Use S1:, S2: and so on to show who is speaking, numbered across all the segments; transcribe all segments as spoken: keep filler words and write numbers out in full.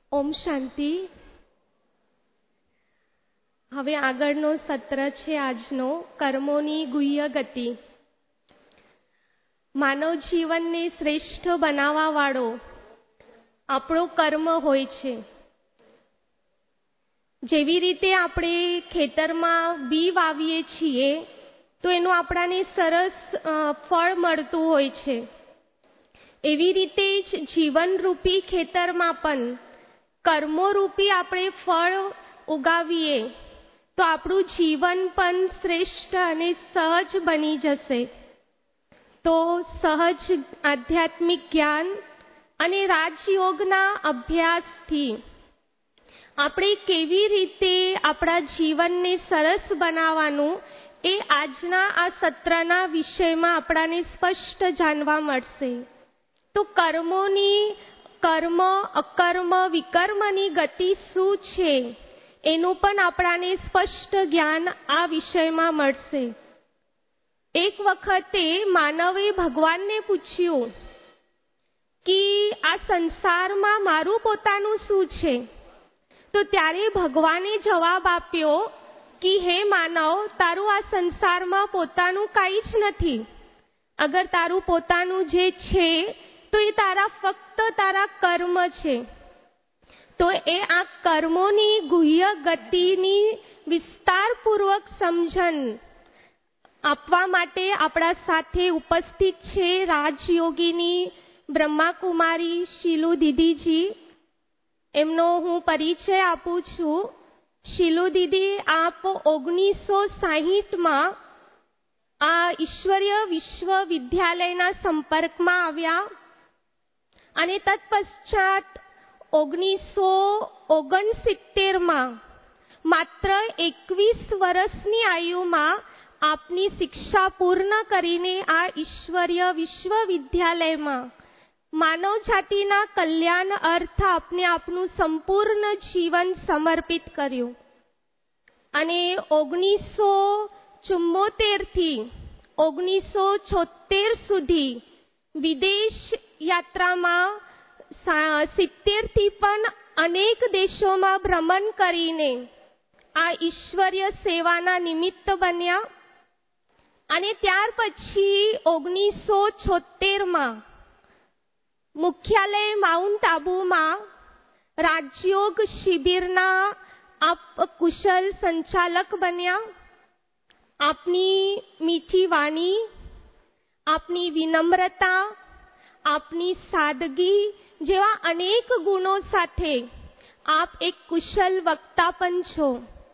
S1: ઓમ શાંતિ. હવે આગળનો સત્ર છે આજનો કર્મોની ગુહ્ય ગતિ. માનવ જીવનને શ્રેષ્ઠ બનાવવા વાળો આપણો કર્મ હોય છે. જેવી રીતે આપણે ખેતરમાં બી વાવીએ છીએ તો એનું આપણાને સરસ ફળ મળતું હોય છે. એવી રીતે જ જીવનરૂપી ખેતરમાં પણ કર્મોરૂપી આપણે ફળ ઉગાવીએ તો આપણું જીવન પણ શ્રેષ્ઠ અને સહજ બની જશે. તો સહજ આધ્યાત્મિક જ્ઞાન અને રાજયોગના અભ્યાસથી આપણે કેવી રીતે આપણા જીવનને સરસ બનાવવાનું એ આજના આ સત્રના વિષયમાં આપણાને સ્પષ્ટ જાણવા મળશે. તો કર્મોની કર્મ અકર્મ વિકર્મની ગતિ શું છે એનું પણ આપણાને સ્પષ્ટ જ્ઞાન આ વિષયમાં મળશે. એક વખતે માનવે ભગવાનને પૂછ્યું કે આ સંસારમાં મારું પોતાનું શું છે? તો ત્યારે ભગવાને જવાબ આપ્યો કે હે માનવ, તારું આ સંસારમાં પોતાનું કાંઈ જ નથી. અગર તારું પોતાનું જે છે તો એ તારા ફક્ત તારા કર્મ છે. તો એ આ કર્મોની ગુહ્ય ગતિની વિસ્તારપૂર્વક સમજણ આપવા માટે આપણા સાથે ઉપસ્થિત છે રાજયોગીની બ્રહ્માકુમારી શીલુ દીદીજી. એમનો હું પરિચય આપું છું. શીલુ દીદી આપ ઓગણીસો સાહીઠમાં આ ઈશ્વરીય વિશ્વવિદ્યાલયના સંપર્કમાં આવ્યા અને તત્પશ્ચાત ઓગણીસો ઓગણસિત્તેરમાં માત્ર એકવીસ વર્ષની આયુમાં આપની શિક્ષા પૂર્ણ કરીને આ ઈશ્વરીય વિશ્વવિદ્યાલયમાં માનવ જાતિના કલ્યાણ અર્થ આપને આપનું સંપૂર્ણ જીવન સમર્પિત કર્યું. અને ઓગણીસો ચુમ્મોતેર થી ઓગણીસો છોતેર સુધી વિદેશ યાત્રામાં સિત્તેર થી પણ અનેક દેશોમાં ભ્રમણ કરીને આ ઈશ્વરીય સેવાના નિમિત્ત બન્યા. અને ત્યાર પછી ઓગણીસો છોતેરમાં મુખ્યાલય માઉન્ટ આબુમાં રાજયોગ શિબિરના આપ કુશલ સંચાલક બન્યા. આપની મીઠી વાણી, આપની વિનમ્રતા, આપની સાદગી જેવા અનેક ગુણો સાથે આપ એક કુશલ વક્તા પણ છો.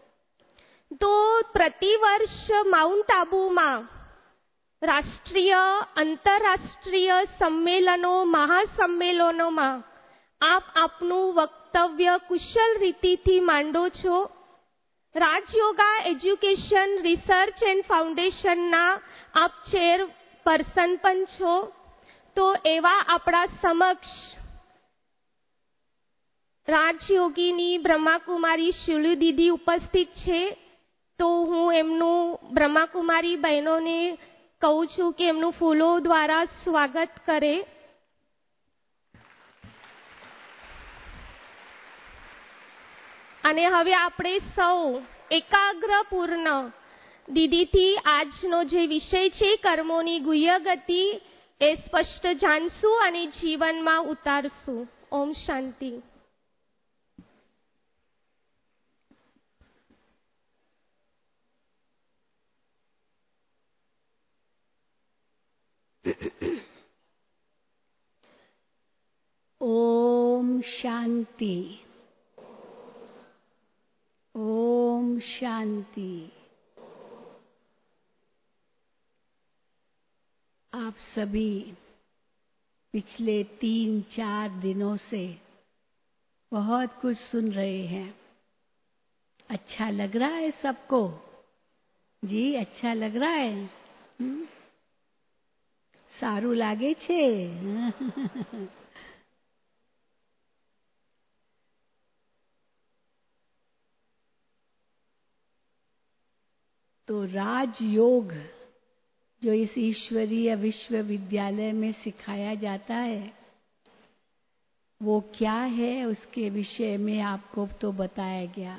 S1: તો પ્રતિવર્ષ માઉન્ટ આબુમાં રાષ્ટ્રીય આંતરરાષ્ટ્રીય સંમેલનો મહાસંમેલનોમાં આપ આપનું વક્તવ્ય કુશલ રીતિથી માંડો છો. રાજયોગા એજ્યુકેશન રિસર્ચ એન્ડ ફાઉન્ડેશનના આપ ચેરપર્સન પણ છો. તો એવા આપણા સમક્ષ રાજયોગીની બ્રહ્માકુમારી શીલુ દીદી ઉપસ્થિત છે. તો હું એમનું બ્રહ્માકુમારી બહેનોને કહું છું કે એમનું ફૂલો દ્વારા સ્વાગત કરે. અને હવે આપણે સૌ એકાગ્રપૂર્ણ દીદીથી આજનો જે વિષય છે કર્મોની ગુહ્ય ગતિ એ સ્પષ્ટ જાણશું અને જીવનમાં ઉતારશું. ઓમ શાંતિ.
S2: ઓમ શાંતિ. ओम शांति. आप सभी पिछले तीन चार दिनों से बहुत कुछ सुन रहे हैं. अच्छा लग रहा है सबको? जी अच्छा लग रहा है? हुँ? सारू लागे छे? तो राजयोग जो इस ईश्वरीय विश्वविद्यालय में सिखाया जाता है वो क्या है उसके विषय में आपको तो बताया गया।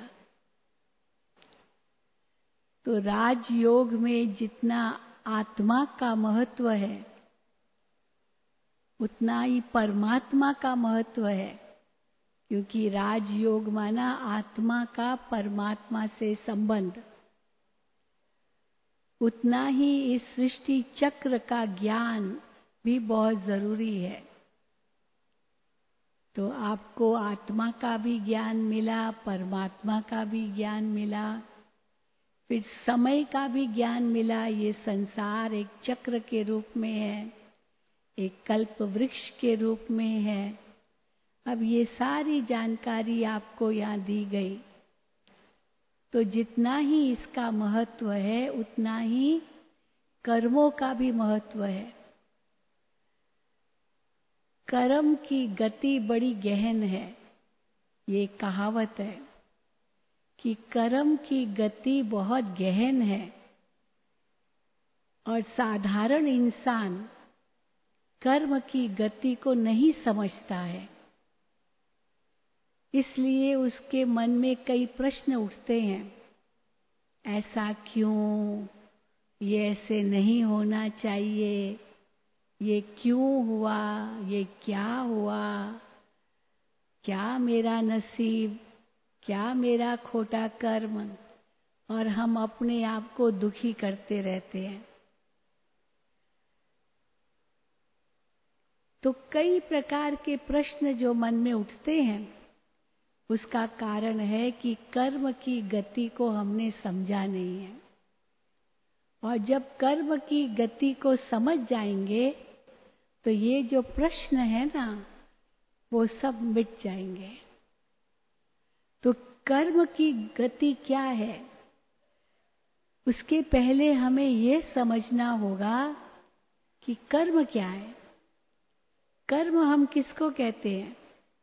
S2: तो राजयोग में जितना आत्मा का महत्व है उतना ही परमात्मा का महत्व है, क्योंकि राजयोग माना आत्मा का परमात्मा से संबंध। उतना ही इस सृष्टि चक्र का ज्ञान भी बहुत जरूरी है। तो आपको आत्मा का भी ज्ञान मिला, परमात्मा का भी ज्ञान मिला, फिर समय का भी ज्ञान मिला। ये संसार एक चक्र के रूप में है, एक कल्प वृक्ष के रूप में है। अब ये सारी जानकारी आपको यहाँ दी गई, तो जितना ही इसका महत्व है उतना ही कर्मों का भी महत्व है। कर्म की गति बड़ी गहन है। ये कहावत है कि कर्म की गति बहुत गहन है और साधारण इंसान कर्म की गति को नहीं समझता है। इसलिए उसके मन में कई प्रश्न उठते हैं। ऐसा क्यों? ये ऐसे नहीं होना चाहिए। ये क्यों हुआ? ये क्या हुआ? क्या मेरा नसीब? क्या मेरा खोटा कर्म? और हम अपने आप को दुखी करते रहते हैं। तो कई प्रकार के प्रश्न जो मन में उठते हैं, उसका कारण है कि कर्म की गति को हमने समझा नहीं है। और जब कर्म की गति को समझ जाएंगे तो ये जो प्रश्न है ना, वो सब मिट जाएंगे। तो कर्म की गति क्या है, उसके पहले हमें ये समझना होगा कि कर्म क्या है। कर्म हम किसको कहते हैं?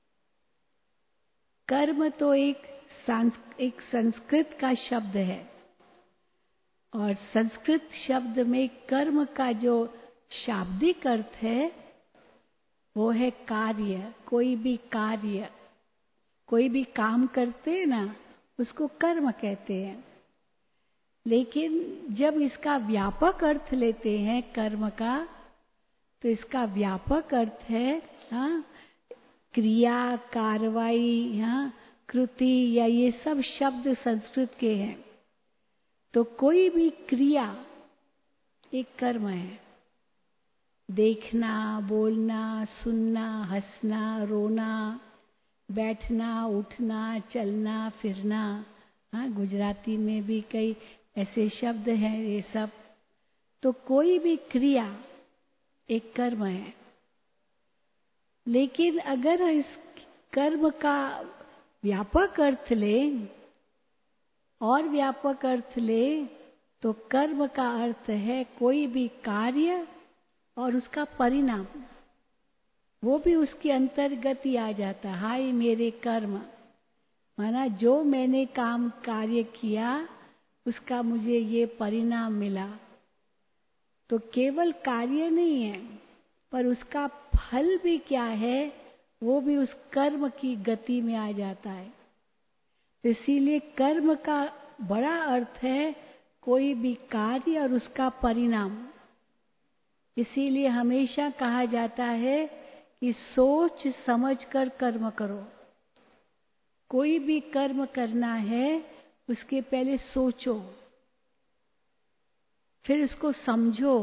S2: कर्म तो एक एक संस्कृत का शब्द है, और संस्कृत शब्द में कर्म का जो शाब्दिक अर्थ है वो है कार्य। कोई भी कार्य, कोई भी काम करते हैं ना, उसको कर्म कहते हैं। लेकिन जब इसका व्यापक अर्थ लेते हैं कर्म का, तो इसका व्यापक अर्थ है हाँ, क्रिया, कार्रवाई, हाँ, कृति, या ये सब शब्द संस्कृत के हैं। तो कोई भी क्रिया एक कर्म है। देखना, बोलना, सुनना, हंसना, रोना, बैठना, उठना, चलना, फिरना, हाँ, गुजराती में भी कई ऐसे शब्द हैं ये सब। तो कोई भी क्रिया एक कर्म है। लेकिन अगर इस कर्म का व्यापक अर्थ लें और व्यापक अर्थ लें तो कर्म का अर्थ है कोई भी कार्य और उसका परिणाम, वो भी उसके अंतर्गत ही आ जाता है। हाय मेरे कर्म, माना जो मैंने काम कार्य किया उसका मुझे ये परिणाम मिला। तो केवल कार्य नहीं है, पर उसका फल भी क्या है, वो भी उस कर्म की गति में आ जाता है। इसीलिए कर्म का बड़ा अर्थ है कोई भी कार्य और उसका परिणाम। इसीलिए हमेशा कहा जाता है कि सोच समझकर कर्म करो। कोई भी कर्म करना है उसके पहले सोचो, फिर उसको समझो।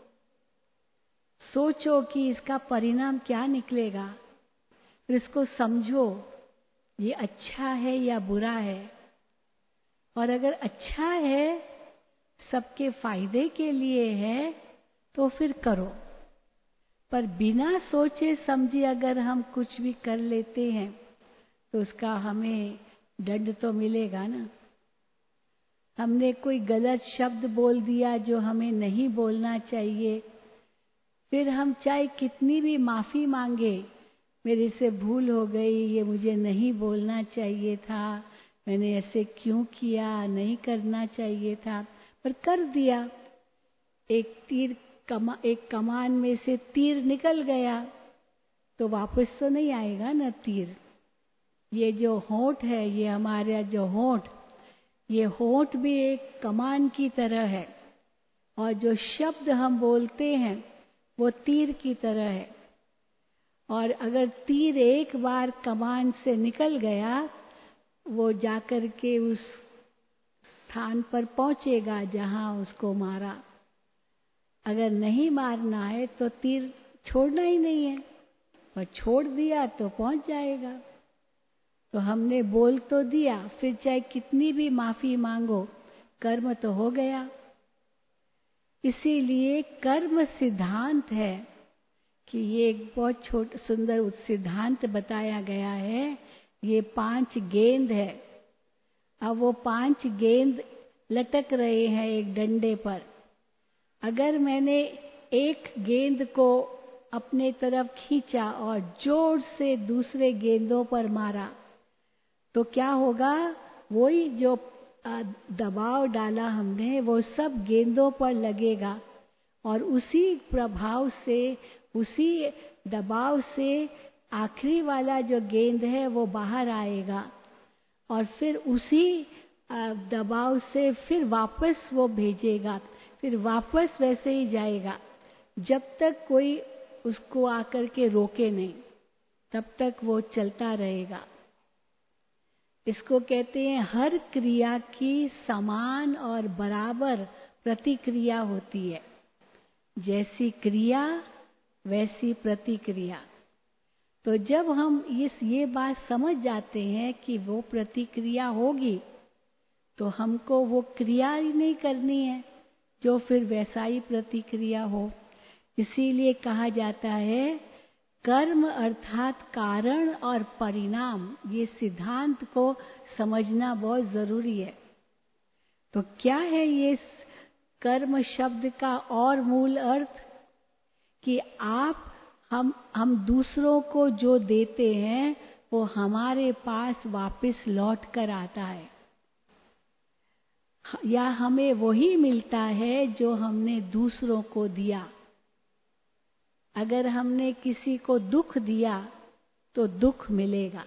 S2: सोचो कि इसका परिणाम क्या निकलेगा, फिर इसको समझो ये अच्छा है या बुरा है। और अगर अच्छा है, सबके फायदे के लिए है, तो फिर करो। पर बिना सोचे समझे अगर हम कुछ भी कर लेते हैं तो उसका हमें दंड तो मिलेगा ना। हमने कोई गलत शब्द बोल दिया जो हमें नहीं बोलना चाहिए, फिर हम चाहे कितनी भी माफी मांगे, मेरे से भूल हो गई, ये मुझे नहीं बोलना चाहिए था, मैंने ऐसे क्यों किया, नहीं करना चाहिए था, पर कर दिया। एक तीर कमा एक कमान में से तीर निकल गया, तो वापस तो नहीं आएगा ना तीर। ये जो होंठ है, ये हमारा जो होंठ, ये होंठ भी एक कमान की तरह है, और जो शब्द हम बोलते हैं वो तीर की तरह है। और अगर तीर एक बार कमान से निकल गया, वो जाकर के उस स्थान पर पहुंचेगा जहां उसको मारा। अगर नहीं मारना है तो तीर छोड़ना ही नहीं है, और छोड़ दिया तो पहुंच जाएगा। तो हमने बोल तो दिया, फिर चाहे कितनी भी माफी मांगो, कर्म तो हो गया। इसीलिए कर्म सिद्धांत है कि ये एक बहुत छोटा सुंदर सिद्धांत बताया गया है। ये पांच गेंद है। अब वो पांच गेंद लटक रहे हैं एक डंडे पर। अगर मैंने एक गेंद को अपने तरफ खींचा और जोर से दूसरे गेंदों पर मारा, तो क्या होगा? वही जो दबाव डाला हमने वो सब गेंदों पर लगेगा, और उसी प्रभाव से, उसी दबाव से आखिरी वाला जो गेंद है वो बाहर आएगा, और फिर उसी दबाव से फिर वापस वो भेजेगा, फिर वापस वैसे ही जाएगा। जब तक कोई उसको आकर के रोके नहीं, तब तक वो चलता रहेगा। इसको कहते हैं हर क्रिया की समान और बराबर प्रतिक्रिया होती है। जैसी क्रिया वैसी प्रतिक्रिया। तो जब हम इस ये बात समझ जाते हैं कि वो प्रतिक्रिया होगी, तो हमको वो क्रिया ही नहीं करनी है जो फिर वैसा ही प्रतिक्रिया हो। इसीलिए कहा जाता है कर्म अर्थात कारण और परिणाम, ये सिद्धांत को समझना बहुत जरूरी है। तो क्या है ये कर्म शब्द का और मूल अर्थ? कि आप हम हम दूसरों को जो देते हैं वो हमारे पास वापस लौट कर आता है, या हमें वही मिलता है जो हमने दूसरों को दिया। अगर हमने किसी को दुख दिया तो दुख मिलेगा,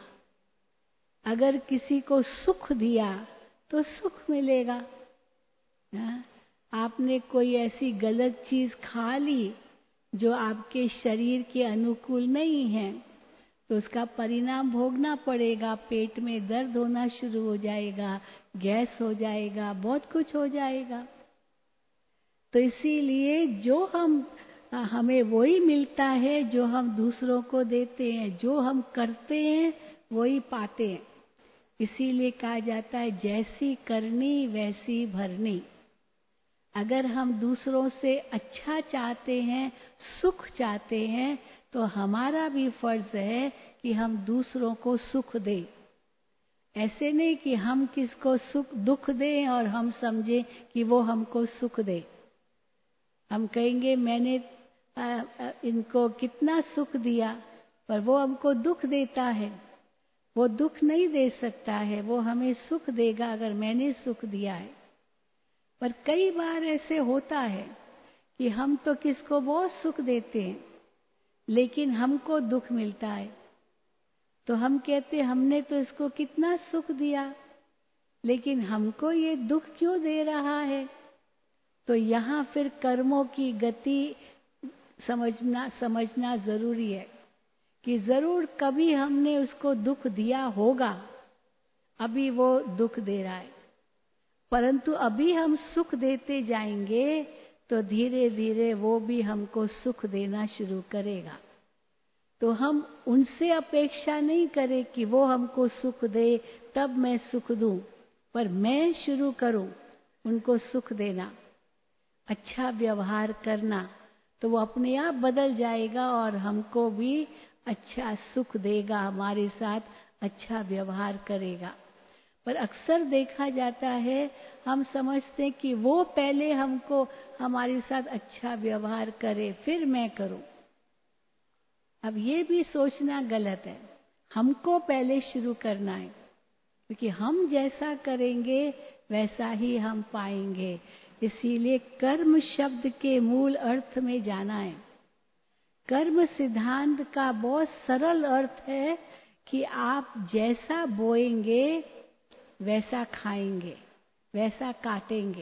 S2: अगर किसी को सुख दिया तो सुख मिलेगा। हा? आपने कोई ऐसी गलत चीज खा ली जो आपके शरीर के अनुकूल नहीं है, तो उसका परिणाम भोगना पड़ेगा। पेट में दर्द होना शुरू हो जाएगा, गैस हो जाएगा, बहुत कुछ हो जाएगा। तो इसीलिए जो हम हमें वही मिलता है जो हम दूसरों को देते हैं, जो हम करते हैं वही पाते हैं। इसीलिए कहा जाता है जैसी करनी वैसी भरनी। अगर हम दूसरों से अच्छा चाहते हैं, सुख चाहते हैं, तो हमारा भी फर्ज है कि हम दूसरों को सुख दें। ऐसे नहीं कि हम किसको सुख दुख दें और हम समझें कि वो हमको सुख दे। हम कहेंगे मैंने आ, आ, इनको कितना सुख दिया, पर वो हमको दुख देता है। वो दुख नहीं दे सकता है, वो हमें सुख देगा अगर मैंने सुख दिया है। पर कई बार ऐसे होता है कि हम तो किसको बहुत सुख देते हैं, लेकिन हमको दुख मिलता है। तो हम कहते हमने तो इसको कितना सुख दिया, लेकिन हमको ये दुख क्यों दे रहा है? तो यहाँ फिर कर्मों की गति समझना समझना जरूरी है कि जरूर कभी हमने उसको दुख दिया होगा, अभी वो दुख दे रहा है। परंतु अभी हम सुख देते जाएंगे तो धीरे धीरे वो भी हमको सुख देना शुरू करेगा। तो हम उनसे अपेक्षा नहीं करें कि वो हमको सुख दे तब मैं सुख दूं, पर मैं शुरू करूं उनको सुख देना, अच्छा व्यवहार करना, तो वो अपने आप बदल जाएगा और हमको भी अच्छा सुख देगा, हमारे साथ अच्छा व्यवहार करेगा। पर अक्सर देखा जाता है हम समझते हैं कि वो पहले हमको हमारे साथ अच्छा व्यवहार करे फिर मैं करूं। अब ये भी सोचना गलत है। हमको पहले शुरू करना है, क्योंकि हम जैसा करेंगे वैसा ही हम पाएंगे। इसीलिए कर्म शब्द के मूल अर्थ में जाना है। कर्म सिद्धांत का बहुत सरल अर्थ है कि आप जैसा बोएंगे वैसा खाएंगे, वैसा काटेंगे।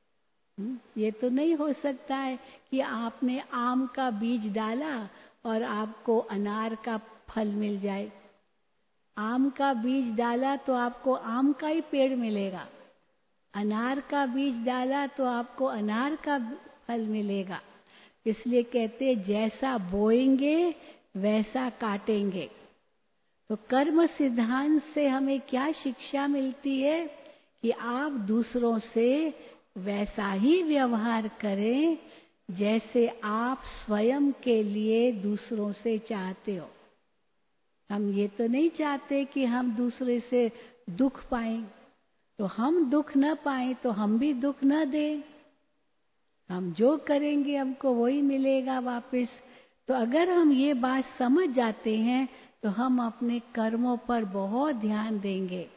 S2: ये तो नहीं हो सकता है कि आपने आम का बीज डाला और आपको अनार का फल मिल जाए। आम का बीज डाला तो आपको आम का ही पेड़ मिलेगा, अनार का बीज डाला तो आपको अनार का फल मिलेगा। इसलिए कहते जैसा बोएंगे वैसा काटेंगे। तो कर्म सिद्धांत से हमें क्या शिक्षा मिलती है कि आप दूसरों से वैसा ही व्यवहार करें जैसे आप स्वयं के लिए दूसरों से चाहते हो। हम ये तो नहीं चाहते कि हम दूसरे से दुख पाएं, तो हम दुख न पाएं तो हम भी दुख न दें। हम जो करेंगे हमको वही मिलेगा वापस। तो अगर हम ये बात समझ जाते हैं तो हम अपने कर्मों पर बहुत ध्यान देंगे।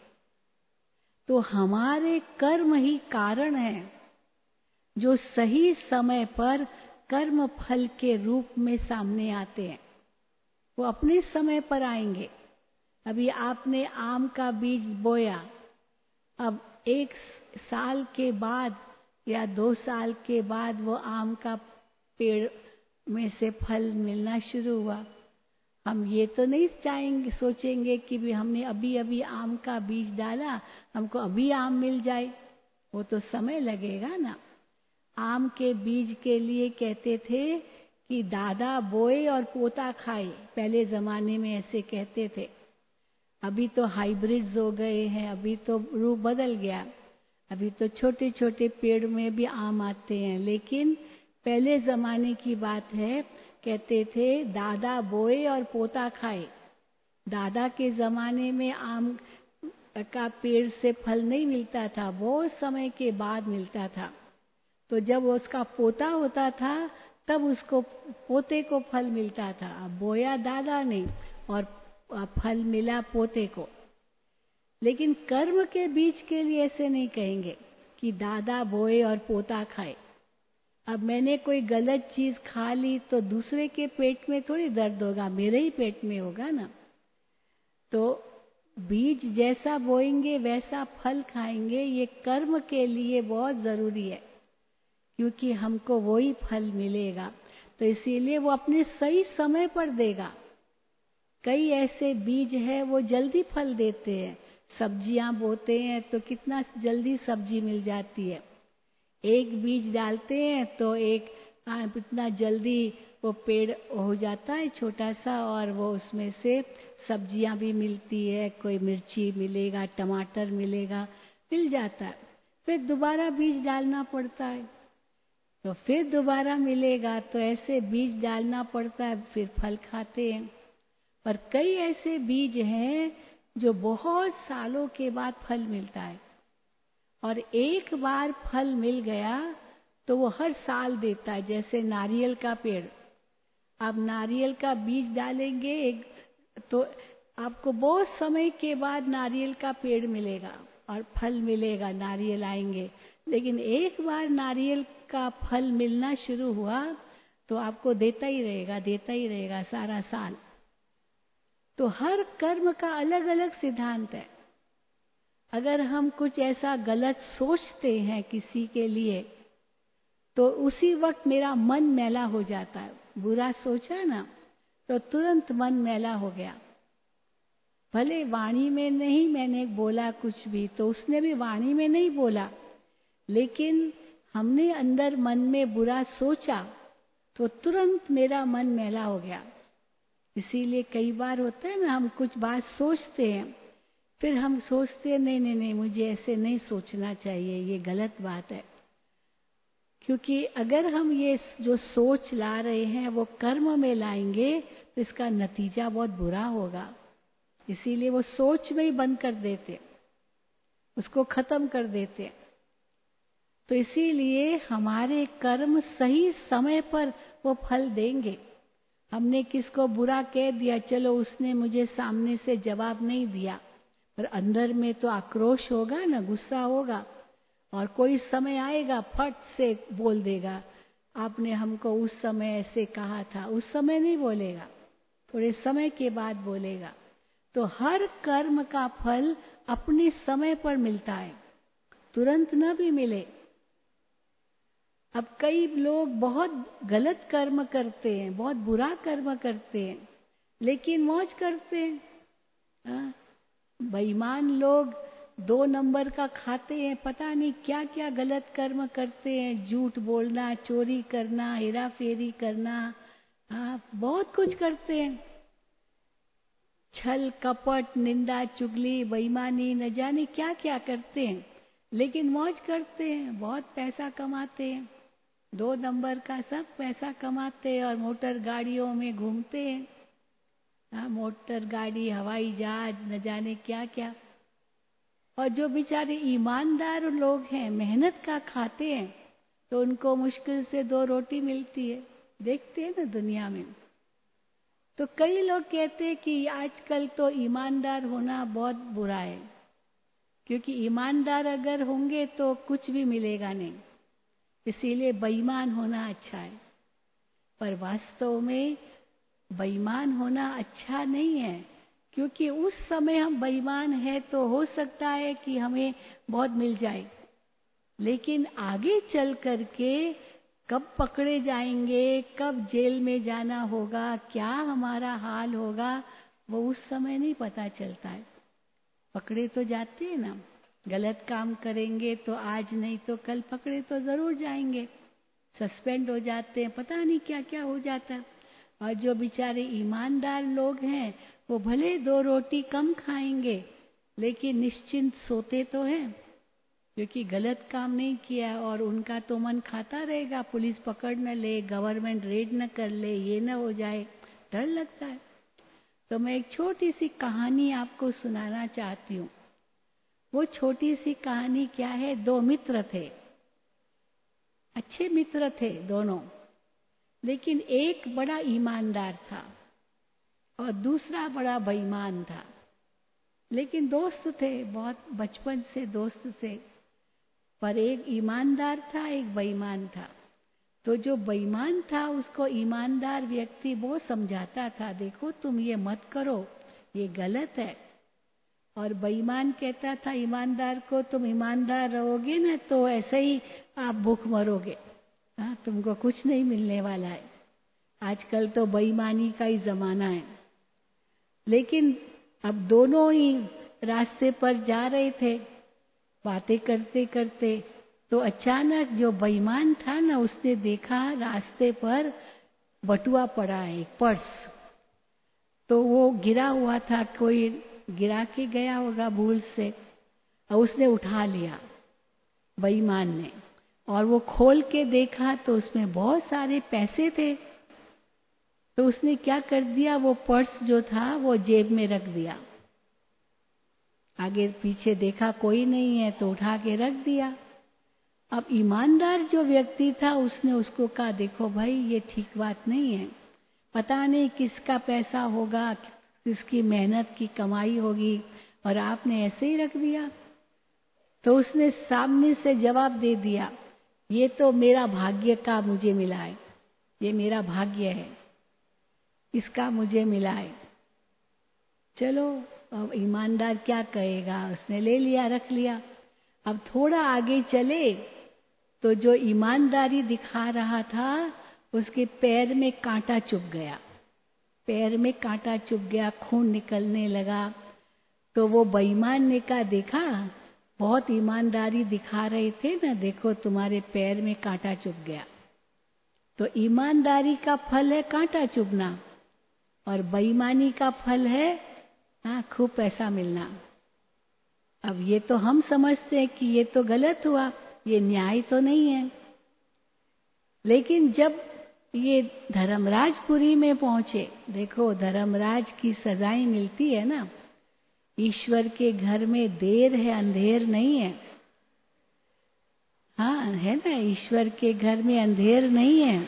S2: तो हमारे कर्म ही कारण हैं जो सही समय पर कर्म फल के रूप में सामने आते हैं। वो अपने समय पर आएंगे। अभी आपने आम का बीज बोया, अब एक साल के बाद या दो साल के बाद वो आम का पेड़ में से फल मिलना शुरू हुआ। हम ये तो नहीं चाहेंगे, सोचेंगे कि भी हमने अभी अभी आम का बीज डाला, हमको अभी आम मिल जाए। वो तो समय लगेगा ना। आम के बीज के लिए कहते थे कि दादा बोए और पोता खाए, पहले जमाने में ऐसे कहते थे। अभी तो हाइब्रिड्स हो गए हैं, अभी तो रूप बदल गया। अभी तो छोटे छोटे पेड़ में भी आम आते हैं, लेकिन पहले जमाने की बात है, कहते थे दादा बोए और पोता खाए। दादा के जमाने में आम का पेड़ से फल नहीं मिलता था, बहुत समय के बाद मिलता था। तो जब उसका पोता होता था तब उसको पोते को फल मिलता था। अब बोया दादा ने और फल मिला पोते को। लेकिन कर्म के बीज के लिए ऐसे नहीं कहेंगे कि दादा बोए और पोता खाए। अब मैंने कोई गलत चीज खा ली तो दूसरे के पेट में थोड़ी दर्द होगा, मेरे ही पेट में होगा ना। तो बीज जैसा बोएंगे वैसा फल खाएंगे, ये कर्म के लिए बहुत जरूरी है, क्योंकि हमको वही फल मिलेगा। तो इसीलिए वो अपने सही समय पर देगा। कई ऐसे बीज है वो जल्दी फल देते हैं। सब्जियां बोते हैं तो कितना जल्दी सब्जी मिल जाती है। एक बीज डालते हैं तो एक इतना जल्दी वो पेड़ हो जाता है छोटा सा, और वो उसमें से सब्जियां भी मिलती है। कोई मिर्ची मिलेगा, टमाटर मिलेगा, मिल जाता है। फिर दोबारा बीज डालना पड़ता है तो फिर दोबारा मिलेगा। तो ऐसे बीज डालना पड़ता है, फिर फल खाते हैं। पर कई ऐसे बीज हैं जो बहुत सालों के बाद फल मिलता है, और एक बार फल मिल गया तो वो हर साल देता है। जैसे नारियल का पेड़, आप नारियल का बीज डालेंगे एक तो आपको बहुत समय के बाद नारियल का पेड़ मिलेगा और फल मिलेगा, नारियल आएंगे। लेकिन एक बार नारियल का फल मिलना शुरू हुआ तो आपको देता ही रहेगा, देता ही रहेगा सारा साल। तो हर कर्म का अलग अलग सिद्धांत है। अगर हम कुछ ऐसा गलत सोचते हैं किसी के लिए तो उसी वक्त मेरा मन मैला हो जाता है। बुरा सोचा ना तो तुरंत मन मैला हो गया। भले वाणी में नहीं मैंने बोला कुछ भी, तो उसने भी वाणी में नहीं बोला, लेकिन हमने अंदर मन में बुरा सोचा तो तुरंत मेरा मन मैला हो गया। इसीलिए कई बार होता है ना, हम कुछ बात सोचते हैं, फिर हम सोचते हैं नहीं नहीं नहीं मुझे ऐसे नहीं सोचना चाहिए, ये गलत बात है। क्योंकि अगर हम ये जो सोच ला रहे हैं वो कर्म में लाएंगे तो इसका नतीजा बहुत बुरा होगा। इसीलिए वो सोच में ही बंद कर देते, उसको खत्म कर देते। तो इसीलिए हमारे कर्म सही समय पर वो फल देंगे। हमने किसको बुरा कह दिया, चलो उसने मुझे सामने से जवाब नहीं दिया, पर अंदर में तो आक्रोश होगा ना, गुस्सा होगा, और कोई समय आएगा फट से बोल देगा, आपने हमको उस समय ऐसे कहा था, उस समय नहीं बोलेगा, थोड़े समय के बाद बोलेगा। तो हर कर्म का फल अपने समय पर मिलता है, तुरंत न भी मिले। अब कई लोग बहुत गलत कर्म करते हैं, बहुत बुरा कर्म करते हैं, लेकिन मौज करते हैं। हाँ? बेईमान लोग दो नंबर का खाते हैं, पता नहीं क्या क्या गलत कर्म करते हैं, झूठ बोलना, चोरी करना, हेरा फेरी करना, हाँ बहुत कुछ करते हैं। छल कपट, निंदा चुगली, बेईमानी, न जाने क्या क्या करते हैं, लेकिन मौज करते हैं, बहुत पैसा कमाते हैं, दो नंबर का सब पैसा कमाते हैं और मोटर गाड़ियों में घूमते हैं। हाँ, मोटर गाड़ी, हवाई जहाज, न जाने क्या क्या। और जो बेचारे ईमानदार लोग हैं, मेहनत का खाते हैं, तो उनको मुश्किल से दो रोटी मिलती है। देखते हैं ना दुनिया में। तो कई लोग कहते हैं कि आजकल तो ईमानदार होना बहुत बुरा है, क्योंकि ईमानदार अगर होंगे तो कुछ भी मिलेगा नहीं, इसीलिए बेईमान होना अच्छा है। पर वास्तव में बेईमान होना अच्छा नहीं है, क्योंकि उस समय हम बेईमान हैं तो हो सकता है कि हमें बहुत मिल जाए, लेकिन आगे चल करके कब पकड़े जाएंगे, कब जेल में जाना होगा, क्या हमारा हाल होगा, वो उस समय नहीं पता चलता है। पकड़े तो जाते हैं ना, गलत काम करेंगे तो आज नहीं तो कल पकड़े तो जरूर जाएंगे, सस्पेंड हो जाते हैं, पता नहीं क्या क्या हो जाता है। और जो बेचारे ईमानदार लोग हैं, वो भले दो रोटी कम खाएंगे, लेकिन निश्चिंत सोते तो हैं, क्योंकि गलत काम नहीं किया। और उनका तो मन खाता रहेगा, पुलिस पकड़ न ले, गवर्नमेंट रेड न कर ले, ये न हो जाए, डर लगता है। तो मैं एक छोटी सी कहानी आपको सुनाना चाहती हूँ। वो छोटी सी कहानी क्या है, दो मित्र थे, अच्छे मित्र थे दोनों, लेकिन एक बड़ा ईमानदार था और दूसरा बड़ा बेईमान था। लेकिन दोस्त थे, बहुत बचपन से दोस्त थे, पर एक ईमानदार था, एक बेईमान था। तो जो बेईमान था उसको ईमानदार व्यक्ति वो समझाता था, देखो तुम ये मत करो, ये गलत है। और बेईमान कहता था ईमानदार को, तुम ईमानदार रहोगे ना तो ऐसे ही आप भूख मरोगे, हाँ तुमको कुछ नहीं मिलने वाला है। आजकल तो बेईमानी का ही जमाना है। लेकिन अब दोनों ही रास्ते पर जा रहे थे, बातें करते करते, तो अचानक जो बेईमान था ना, उसने देखा रास्ते पर बटुआ पड़ा है, एक पर्स। तो वो गिरा हुआ था, कोई गिरा के गया होगा भूल से, और उसने उठा लिया बेईमान ने। और वो खोल के देखा तो उसमें बहुत सारे पैसे थे। तो उसने क्या कर दिया, वो पर्स जो था वो जेब में रख दिया। आगे पीछे देखा कोई नहीं है तो उठा के रख दिया। अब ईमानदार जो व्यक्ति था उसने उसको कहा, देखो भाई ये ठीक बात नहीं है, पता नहीं किसका पैसा होगा, किसकी मेहनत की कमाई होगी, और आपने ऐसे ही रख दिया। तो उसने सामने से जवाब दे दिया, ये तो मेरा भाग्य का मुझे मिला है, ये मेरा भाग्य है, इसका मुझे मिला है। चलो अब ईमानदार क्या कहेगा, उसने ले लिया, रख लिया। अब थोड़ा आगे चले तो जो ईमानदारी दिखा रहा था उसके पैर में कांटा चुभ गया, पैर में कांटा चुभ गया, खून निकलने लगा। तो वो बेईमान ने कहा, देखा बहुत ईमानदारी दिखा रहे थे ना, देखो तुम्हारे पैर में कांटा चुभ गया। तो ईमानदारी का फल है कांटा चुभना, और बेईमानी का फल है हाँ खूब पैसा मिलना। अब ये तो हम समझते हैं कि ये तो गलत हुआ, ये न्याय तो नहीं है। लेकिन जब ये धर्मराजपुरी में पहुंचे, देखो धर्मराज की सजाएं मिलती है ना, ईश्वर के घर में देर है अंधेर नहीं है। हाँ है ना, ईश्वर के घर में अंधेर नहीं है।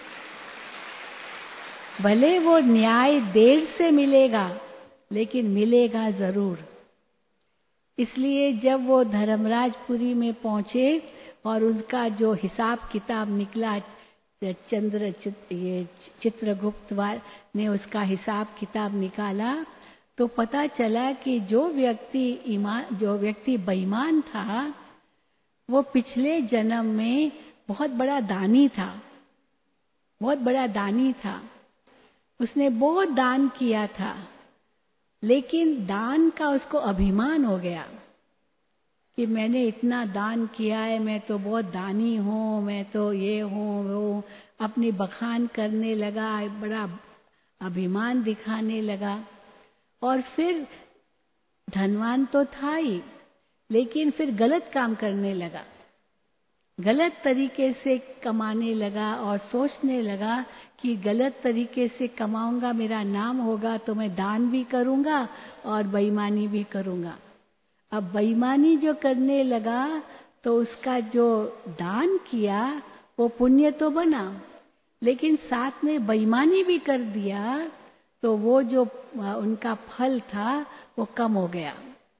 S2: भले वो न्याय देर से मिलेगा लेकिन मिलेगा जरूर। इसलिए जब वो धर्मराजपुरी में पहुंचे और उनका जो हिसाब किताब निकला, चंद्र चित, ये चित्रगुप्त ने उसका हिसाब किताब निकाला तो पता चला कि जो व्यक्ति ईमान जो व्यक्ति बेईमान था वो पिछले जन्म में बहुत बड़ा दानी था, बहुत बड़ा दानी था। उसने बहुत दान किया था, लेकिन दान का उसको अभिमान हो गया कि मैंने इतना दान किया है, मैं तो बहुत दानी हूँ, मैं तो ये हूँ वो, अपनी बखान करने लगा, बड़ा अभिमान दिखाने लगा। और फिर धनवान तो था ही, लेकिन फिर गलत काम करने लगा, गलत तरीके से कमाने लगा और सोचने लगा कि गलत तरीके से कमाऊंगा, मेरा नाम होगा तो मैं दान भी करूंगा और बेईमानी भी करूंगा। अब बेईमानी जो करने लगा तो उसका जो दान किया वो पुण्य तो बना, लेकिन साथ में बेईमानी भी कर दिया तो वो जो उनका फल था वो कम हो गया।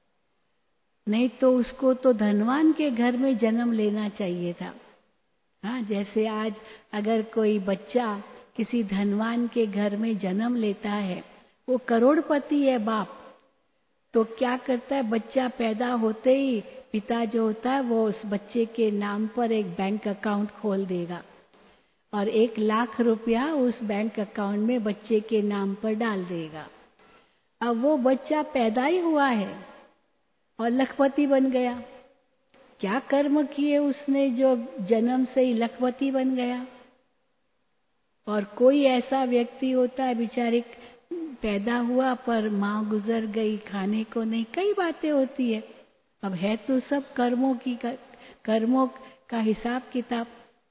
S2: नहीं तो उसको तो धनवान के घर में जन्म लेना चाहिए था। हाँ, जैसे आज अगर कोई बच्चा किसी धनवान के घर में जन्म लेता है, वो करोड़पति है बाप, तो क्या करता है, बच्चा पैदा होते ही पिता जो होता है वो उस बच्चे के नाम पर एक बैंक अकाउंट खोल देगा और एक लाख रुपया उस बैंक अकाउंट में बच्चे के नाम पर डाल देगा। अब वो बच्चा पैदा ही हुआ है और लखपति बन गया। क्या कर्म किए उसने जो जन्म से ही लखपति बन गया। और कोई ऐसा व्यक्ति होता है बेचारे पैदा हुआ पर माँ गुजर गई, खाने को नहीं, कई बातें होती है। अब है तो सब कर्मों की कर्मों का हिसाब किताब।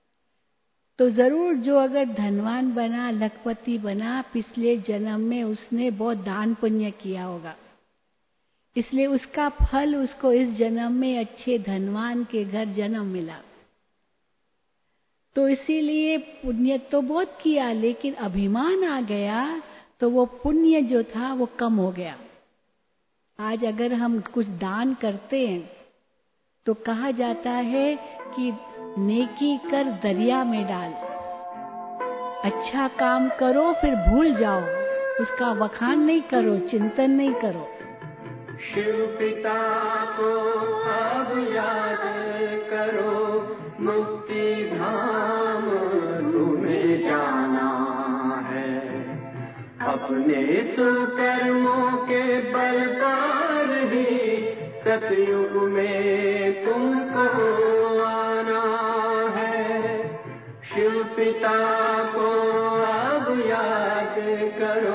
S2: तो जरूर जो अगर धनवान बना, लखपति बना, पिछले जन्म में उसने बहुत दान पुण्य किया होगा, इसलिए उसका फल उसको इस जन्म में अच्छे धनवान के घर जन्म मिला। तो इसीलिए पुण्य तो बहुत किया, लेकिन अभिमान आ गया तो वो पुण्य जो था वो कम हो गया। आज अगर हम कुछ दान करते हैं तो कहा जाता है कि नेकी कर दरिया में डाल। अच्छा काम करो फिर भूल जाओ, उसका वखान नहीं करो, चिंतन नहीं करो।
S3: शिव पिता को अब याद करो, मुक्ति धाम तुम्हें जाना है। अपने सुकर्मों के बल पर ही सतयुग में तुमको आना है। शिव पिता को अब याद करो।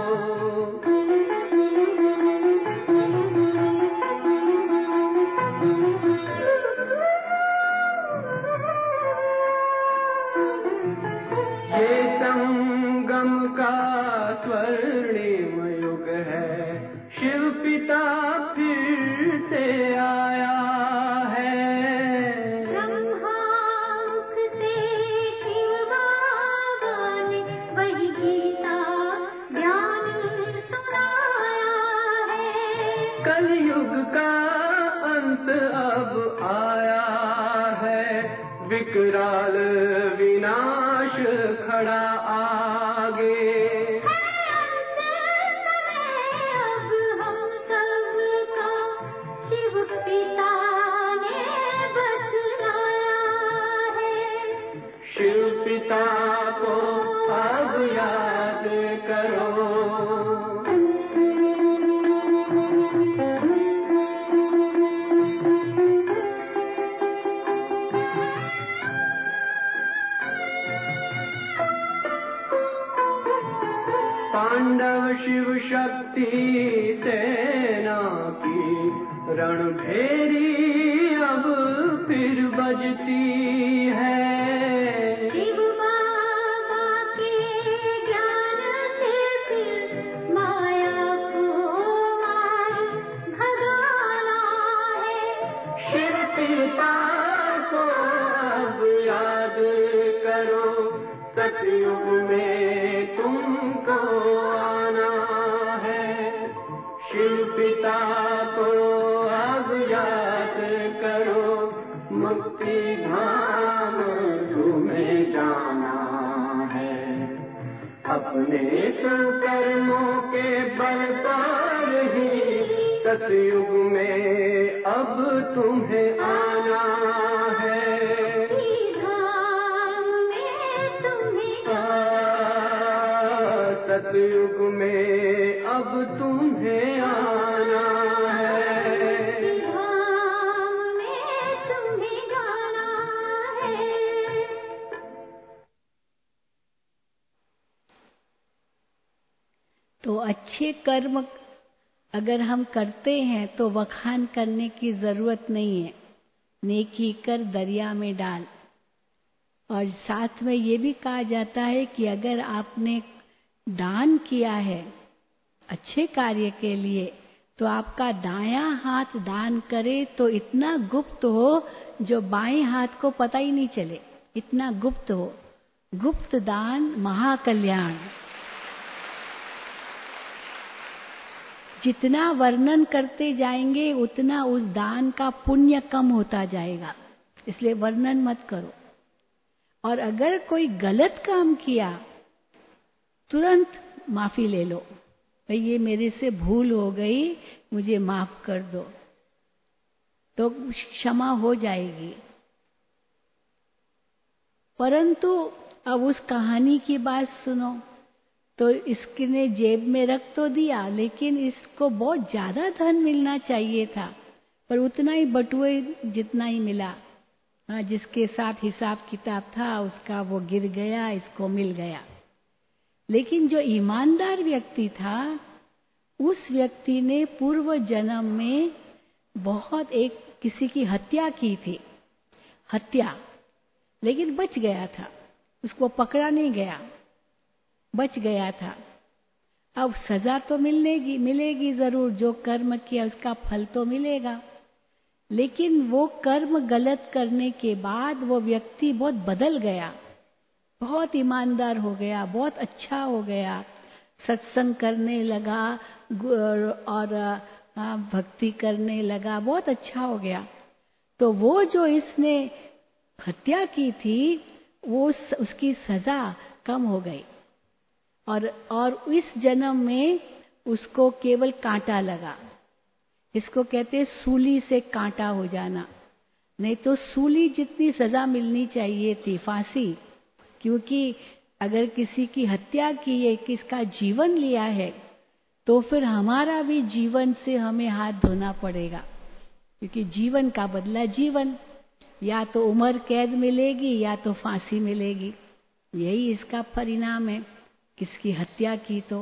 S3: ये संगम का स्वर्णिम युग है, शिव पिता फिर से आया है।
S4: ब्रह्मामुख से शिव बाबा ने वही गीता ज्ञान सुनाया है।
S3: कलयुग का अंत अब आया है, विकराल विनाश खड़ा आगे।
S4: अब हम सबका शिव पिता ने बतलाया है।
S3: शिव पिता को अब याद करो। पांडव शिव शक्ति सेना की रणभेरी अब फिर बजती है।
S4: शिव बाबा के ज्ञान से फिर माया को मार भगाना है।
S3: शिव पिता को अब याद करो, सतयुग में तुमको आना है। शिव पिता को अब याद करो, मुक्ति धाम तुम्हें जाना अपने कर्मों के बल पर ही सतयुग में अब तुम्हें आना है।
S4: धाम में तुम्हें
S3: सतयुग में अब तुम्हें आना है।
S4: धाम में तुम्हें जाना है।
S2: तो अच्छे कर्म अगर हम करते हैं तो वखान करने की जरूरत नहीं है। नेकी कर दरिया में डाल। और साथ में ये भी कहा जाता है कि अगर आपने दान किया है अच्छे कार्य के लिए तो आपका दायां हाथ दान करे तो इतना गुप्त हो जो बाएं हाथ को पता ही नहीं चले, इतना गुप्त हो। गुप्त दान महाकल्याण। जितना वर्णन करते जाएंगे उतना उस दान का पुण्य कम होता जाएगा, इसलिए वर्णन मत करो। और अगर कोई गलत काम किया तुरंत माफी ले लो, भाई ये मेरे से भूल हो गई, मुझे माफ कर दो, तो क्षमा हो जाएगी। परंतु अब उस कहानी की बात सुनो, तो इसने जेब में रख तो दिया, लेकिन इसको बहुत ज्यादा धन मिलना चाहिए था, पर उतना ही बटुए जितना ही मिला। हाँ, जिसके साथ हिसाब किताब था उसका वो गिर गया, इसको मिल गया। लेकिन जो ईमानदार व्यक्ति था उस व्यक्ति ने पूर्व जन्म में बहुत एक किसी की हत्या की थी, हत्या, लेकिन बच गया था, उसको पकड़ा नहीं गया, बच गया था। अब सजा तो मिलेगी मिलेगी जरूर, जो कर्म किया उसका फल तो मिलेगा। लेकिन वो कर्म गलत करने के बाद वो व्यक्ति बहुत बदल गया, बहुत ईमानदार हो गया, बहुत अच्छा हो गया, सत्संग करने लगा और भक्ति करने लगा, बहुत अच्छा हो गया। तो वो जो इसने हत्या की थी वो उसकी सजा कम हो गई और और इस जन्म में उसको केवल कांटा लगा। इसको कहते हैं सूली से कांटा हो जाना। नहीं तो सूली जितनी सजा मिलनी चाहिए थी, फांसी, क्योंकि अगर किसी की हत्या की है, किसका जीवन लिया है, तो फिर हमारा भी जीवन से हमें हाथ धोना पड़ेगा, क्योंकि जीवन का बदला जीवन, या तो उम्र कैद मिलेगी या तो फांसी मिलेगी, यही इसका परिणाम है किसकी हत्या की तो।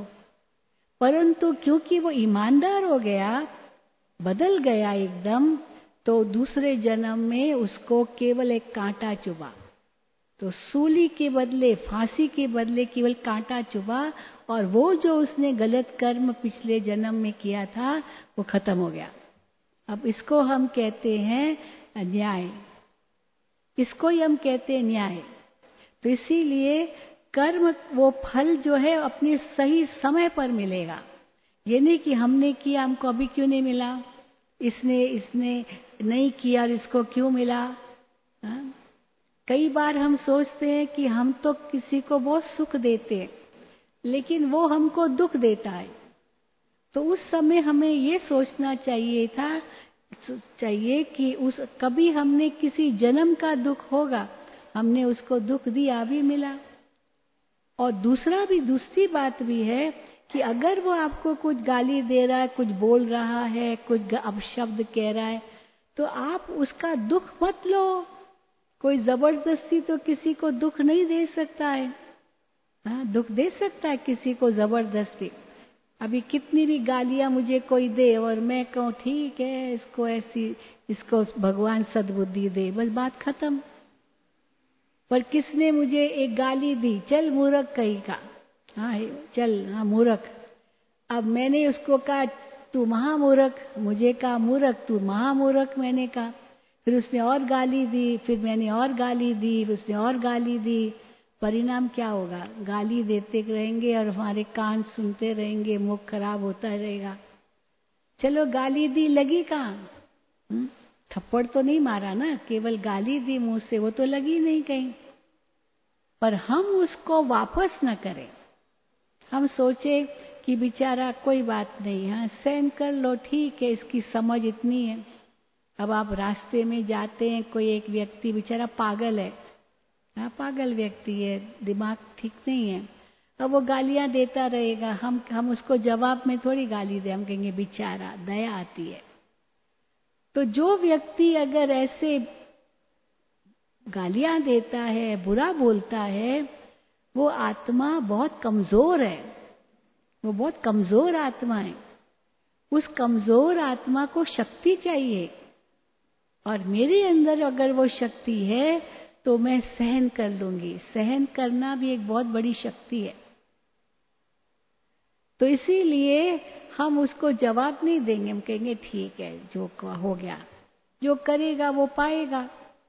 S2: परंतु क्योंकि वो ईमानदार हो गया, बदल गया एकदम, तो दूसरे जन्म में उसको केवल एक कांटा चुभा। तो सूली के बदले, फांसी के बदले केवल कांटा चुभा, और वो जो उसने गलत कर्म पिछले जन्म में किया था वो खत्म हो गया। अब इसको हम कहते हैं न्याय, इसको ही हम कहते हैं न्याय। तो इसीलिए कर्म, वो फल जो है अपने सही समय पर मिलेगा। ये नहीं कि हमने किया हमको अभी क्यों नहीं मिला, इसने इसने नहीं किया और इसको क्यों मिला। हा? कई बार हम सोचते हैं कि हम तो किसी को बहुत सुख देते हैं, लेकिन वो हमको दुख देता है। तो उस समय हमें ये सोचना चाहिए था, चाहिए कि उस कभी हमने किसी जन्म का दुख होगा, हमने उसको दुख दिया, भी मिला। और दूसरा भी, दूसरी बात भी है कि अगर वो आपको कुछ गाली दे रहा है, कुछ बोल रहा है, कुछ अपशब्द कह रहा है, तो आप उसका दुख मत लो। कोई जबरदस्ती तो किसी को दुख नहीं दे सकता है। हाँ, दुख दे सकता है किसी को जबरदस्ती। अभी कितनी भी गालियां मुझे कोई दे और मैं कहूँ ठीक है, इसको ऐसी, इसको भगवान सद्बुद्धि दे, बस बात खत्म। पर किसने मुझे एक गाली दी, चल मूर्ख कहीं का, हाँ चल, हाँ मूर्ख। अब मैंने उसको कहा तू महामूर्ख, मुझे कहा मूर्ख, तू महामूर्ख, मैंने कहा। फिर उसने और गाली दी, फिर मैंने और गाली दी, फिर उसने और गाली दी। परिणाम क्या होगा? गाली देते रहेंगे और हमारे कान सुनते रहेंगे, मुख खराब होता रहेगा। चलो गाली दी, लगी कहाँ? थप्पड़ तो नहीं मारा ना, केवल गाली दी मुंह से, वो तो लगी नहीं कहीं। पर हम उसको वापस न करें, हम सोचे कि बेचारा कोई बात नहीं, हाँ सहन कर लो, ठीक है, इसकी समझ इतनी है। अब आप रास्ते में जाते हैं, कोई एक व्यक्ति बेचारा पागल है, हाँ पागल व्यक्ति है, दिमाग ठीक नहीं है, अब वो गालियां देता रहेगा, हम हम उसको जवाब में थोड़ी गाली दे, हम कहेंगे बेचारा, दया आती है। तो जो व्यक्ति अगर ऐसे गालियां देता है, बुरा बोलता है, वो आत्मा बहुत कमजोर है, वो बहुत कमजोर आत्मा है। उस कमजोर आत्मा को शक्ति चाहिए, और मेरे अंदर अगर वो शक्ति है तो मैं सहन कर लूंगी। सहन करना भी एक बहुत बड़ी शक्ति है। तो इसीलिए हम उसको जवाब नहीं देंगे, हम कहेंगे ठीक है, जो हो गया, जो करेगा वो पाएगा।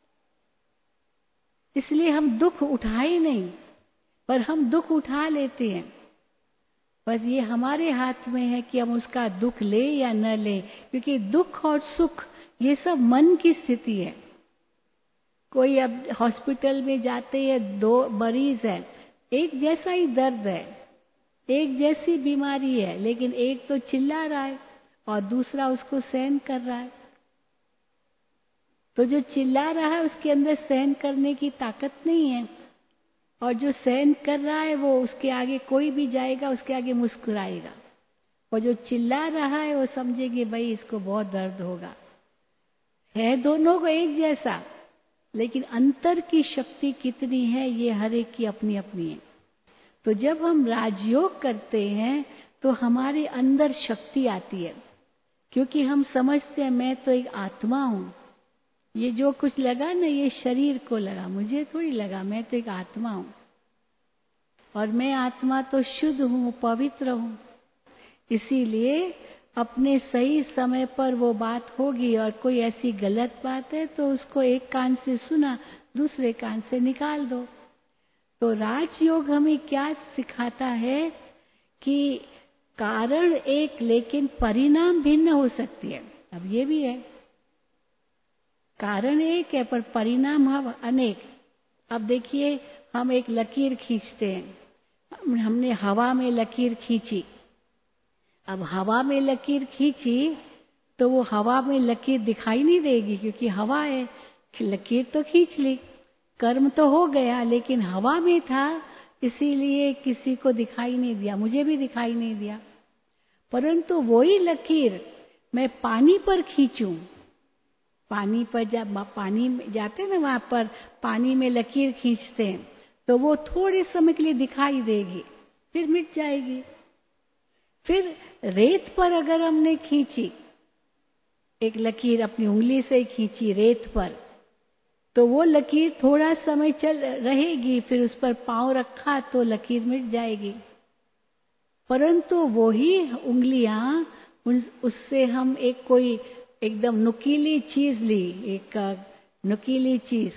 S2: इसलिए हम दुख उठाए नहीं, पर हम दुख उठा लेते हैं। बस ये हमारे हाथ में है कि हम उसका दुख ले या न ले, क्योंकि दुख और सुख ये सब मन की स्थिति है। कोई अब हॉस्पिटल में जाते हैं, दो मरीज है, एक जैसा ही दर्द है, एक जैसी बीमारी है, लेकिन एक तो चिल्ला रहा है और दूसरा उसको सहन कर रहा है। तो जो चिल्ला रहा है उसके अंदर सहन करने की ताकत नहीं है, और जो सहन कर रहा है वो उसके आगे कोई भी जाएगा उसके आगे मुस्कुराएगा, और जो चिल्ला रहा है वो समझेगी भाई इसको बहुत दर्द होगा। है दोनों को एक जैसा, लेकिन अंतर की शक्ति कितनी है ये हर एक की अपनी अपनी है। तो जब हम राजयोग करते हैं तो हमारे अंदर शक्ति आती है, क्योंकि हम समझते हैं मैं तो एक आत्मा हूं, ये जो कुछ लगा ना ये शरीर को लगा, मुझे थोड़ी लगा, मैं तो एक आत्मा हूं, और मैं आत्मा तो शुद्ध हूं, पवित्र हूं। इसीलिए अपने सही समय पर वो बात होगी, और कोई ऐसी गलत बात है तो उसको एक कान से सुना, दूसरे कान से निकाल दो। तो राजयोग हमें क्या सिखाता है कि कारण एक लेकिन परिणाम भिन्न हो सकती है। अब ये भी है, कारण एक है पर परिणाम हम अनेक। अब देखिए, हम एक लकीर खींचते हैं, हमने हवा में लकीर खींची। अब हवा में लकीर खींची तो वो हवा में लकीर दिखाई नहीं देगी, क्योंकि हवा है, लकीर तो खींच ली, कर्म तो हो गया, लेकिन हवा में था इसीलिए किसी को दिखाई नहीं दिया, मुझे भी दिखाई नहीं दिया। परंतु वही लकीर मैं पानी पर खींचूं, पानी पर जब पानी में जाते हैं ना, वहां पर पानी में लकीर खींचते हैं तो वो थोड़े समय के लिए दिखाई देगी, फिर मिट जाएगी। फिर रेत पर अगर हमने खींची एक लकीर, अपनी उंगली से खींची रेत पर, तो वो लकीर थोड़ा समय चल रहेगी, फिर उस पर पांव रखा तो लकीर मिट जाएगी। परंतु वो ही उंगलियां, उससे हम एक कोई एकदम नुकीली चीज ली, एक नुकीली चीज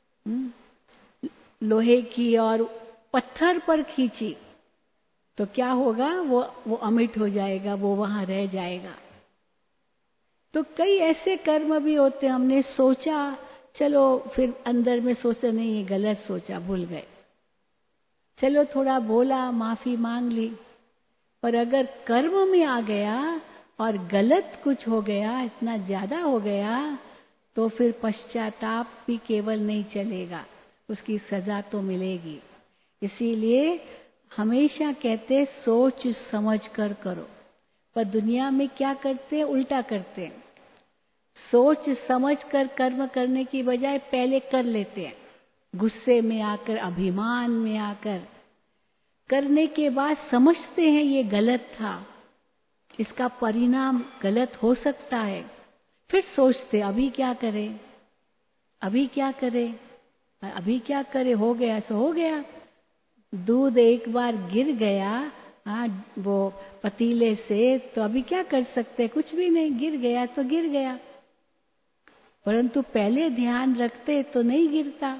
S2: लोहे की, और पत्थर पर खींची तो क्या होगा, वो वो अमिट हो जाएगा, वो वहां रह जाएगा। तो कई ऐसे कर्म भी होते, हमने सोचा, चलो फिर अंदर में सोचा नहीं ये गलत सोचा, भूल गए, चलो थोड़ा बोला, माफी मांग ली, पर अगर कर्म में आ गया और गलत कुछ हो गया, इतना ज्यादा हो गया, तो फिर पश्चाताप भी केवल नहीं चलेगा, उसकी सजा तो मिलेगी। इसीलिए हमेशा कहते सोच समझ कर करो, पर दुनिया में क्या करते हैं, उल्टा करते हैं। सोच समझ कर कर्म करने की बजाय पहले कर लेते हैं, गुस्से में आकर, अभिमान में आकर, करने के बाद समझते हैं ये गलत था, इसका परिणाम गलत हो सकता है, फिर सोचते अभी क्या करें, अभी क्या करें, अभी क्या करें, हो गया सो हो गया। दूध एक बार गिर गया, हाँ वो पतीले से, तो अभी क्या कर सकते, कुछ भी नहीं, गिर गया तो गिर गया, परंतु पहले ध्यान रखते तो नहीं गिरता।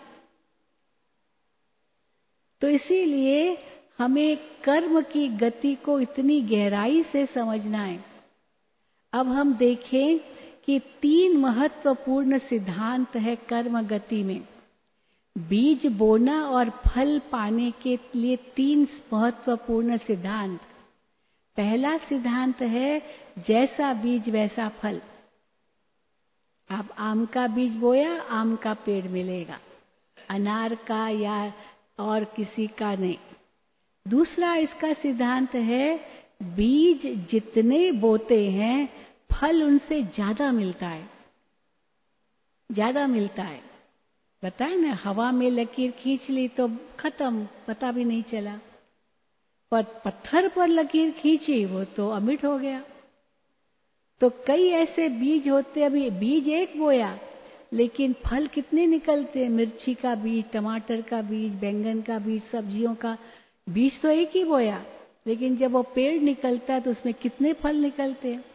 S2: तो इसीलिए हमें कर्म की गति को इतनी गहराई से समझना है। अब हम देखें कि तीन महत्वपूर्ण सिद्धांत है कर्म गति में। बीज बोना और फल पाने के लिए तीन महत्वपूर्ण सिद्धांत। पहला सिद्धांत है जैसा बीज वैसा फल। आप आम का बीज बोया, आम का पेड़ मिलेगा, अनार का या और किसी का नहीं। दूसरा इसका सिद्धांत है बीज जितने बोते हैं फल उनसे ज्यादा मिलता है, ज्यादा मिलता है। बताए ना, हवा में लकीर खींच ली तो खत्म, पता भी नहीं चला। पर पत्थर पर लकीर खींची वो तो अमिट हो गया। तो कई ऐसे बीज होते, अभी बीज एक बोया लेकिन फल कितने निकलते हैं। मिर्ची का बीज, टमाटर का बीज, बैंगन का बीज, सब्जियों का बीज तो एक ही बोया, लेकिन जब वो पेड़ निकलता है तो उसमें कितने फल निकलते हैं।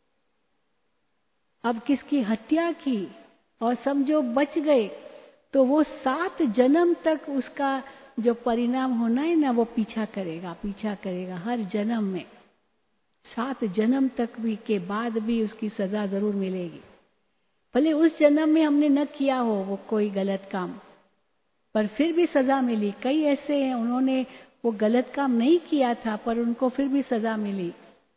S2: अब किसकी हत्या की और समझो बच गए तो वो सात जन्म तक उसका जो परिणाम होना है ना वो पीछा करेगा, पीछा करेगा हर जन्म में। सात जन्म तक भी के बाद भी उसकी सजा जरूर मिलेगी। भले उस जन्म में हमने न किया हो वो कोई गलत काम, पर फिर भी सजा मिली। कई ऐसे हैं उन्होंने वो गलत काम नहीं किया था पर उनको फिर भी सजा मिली।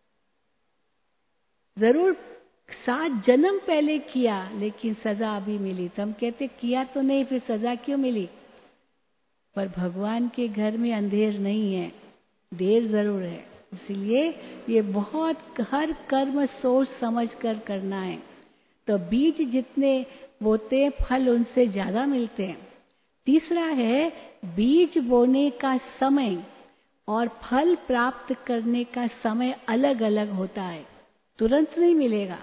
S2: जरूर सात जन्म पहले किया लेकिन सजा अभी मिली। तो हम कहते किया तो नहीं, फिर सजा क्यों मिली। पर भगवान के घर में अंधेर नहीं है, देर जरूर है। इसलिए ये बहुत हर कर्म सोच समझ कर करना है। तो बीज जितने बोते हैं फल उनसे ज्यादा मिलते हैं। तीसरा है बीज बोने का समय और फल प्राप्त करने का समय अलग अलग होता है, तुरंत नहीं मिलेगा,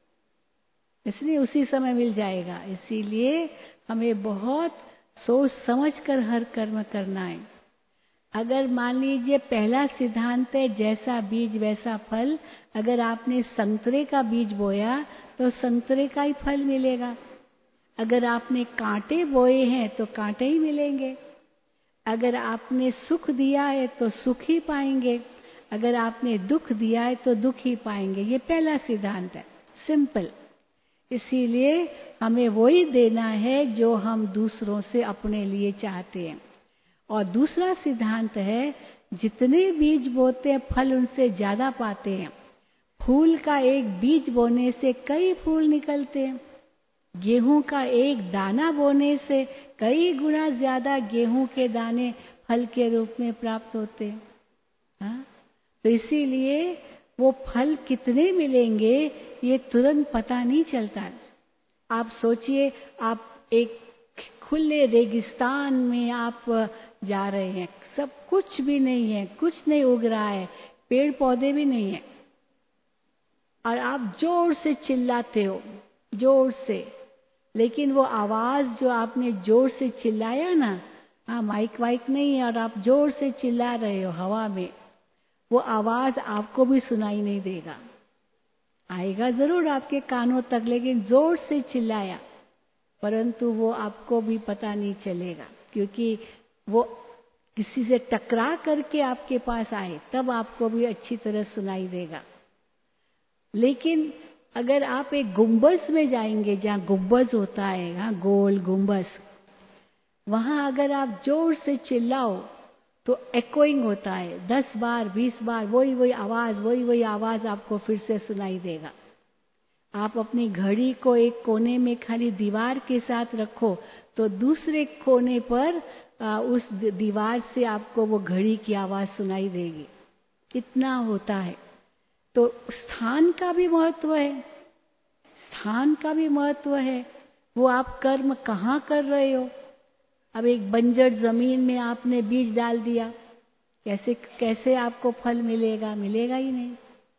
S2: इसलिए उसी समय मिल जाएगा। इसीलिए हमें बहुत सोच समझ कर हर कर्म करना है। अगर मान लीजिए पहला सिद्धांत है जैसा बीज वैसा फल, अगर आपने संतरे का बीज बोया तो संतरे का ही फल मिलेगा। अगर आपने कांटे बोए हैं तो कांटे ही मिलेंगे। अगर आपने सुख दिया है तो सुख ही पाएंगे, अगर आपने दुख दिया है तो दुख ही पाएंगे। ये पहला सिद्धांत है, सिंपल। इसीलिए हमें वही देना है जो हम दूसरों से अपने लिए चाहते हैं। और दूसरा सिद्धांत है जितने बीज बोते हैं फल उनसे ज्यादा पाते हैं। फूल का एक बीज बोने से कई फूल निकलते हैं। गेहूं का एक दाना बोने से कई गुना ज्यादा गेहूं के दाने फल के रूप में प्राप्त होते हैं। हाँ? तो इसीलिए वो फल कितने मिलेंगे ये तुरंत पता नहीं चलता। आप सोचिए, आप एक खुले रेगिस्तान में आप जा रहे हैं, सब कुछ भी नहीं है, कुछ नहीं उग रहा है, पेड़ पौधे भी नहीं है, और आप जोर से चिल्लाते हो, जोर से। लेकिन वो आवाज जो आपने जोर से चिल्लाया ना, हाँ माइक वाइक नहीं है और आप जोर से चिल्ला रहे हो हवा में, वो आवाज आपको भी सुनाई नहीं देगा। आएगा जरूर आपके कानों तक, लेकिन जोर से चिल्लाया, परंतु वो आपको भी पता नहीं चलेगा, क्योंकि वो किसी से टकरा करके आपके पास आए तब आपको भी अच्छी तरह सुनाई देगा। लेकिन अगर आप एक गुंबज में जाएंगे जहाँ गुंबज होता है, हाँ गोल गुंबज, वहां अगर आप जोर से चिल्लाओ तो एकोइंग होता है, दस बार बीस बार वही वही आवाज वही वही आवाज आपको फिर से सुनाई देगा। आप अपनी घड़ी को एक कोने में खाली दीवार के साथ रखो तो दूसरे कोने पर आ, उस दीवार से आपको वो घड़ी की आवाज सुनाई देगी। इतना होता है। तो स्थान का भी महत्व है, स्थान का भी महत्व है। वो आप कर्म कहाँ कर रहे हो। अब एक बंजर जमीन में आपने बीज डाल दिया, कैसे कैसे आपको फल मिलेगा, मिलेगा ही नहीं।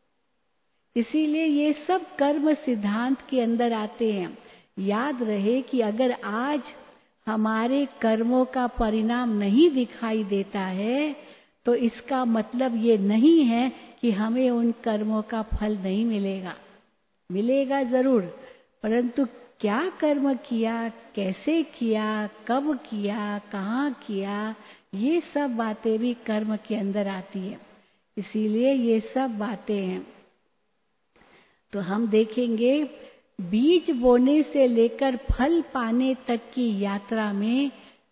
S2: इसीलिए ये सब कर्म सिद्धांत के अंदर आते हैं। याद रहे कि अगर आज हमारे कर्मों का परिणाम नहीं दिखाई देता है तो इसका मतलब ये नहीं है कि हमें उन कर्मों का फल नहीं मिलेगा, मिलेगा जरूर। परंतु क्या कर्म किया, कैसे किया, कब किया, कहाँ किया, ये सब बातें भी कर्म के अंदर आती है। इसीलिए ये सब बातें हैं। तो हम देखेंगे बीज बोने से लेकर फल पाने तक की यात्रा में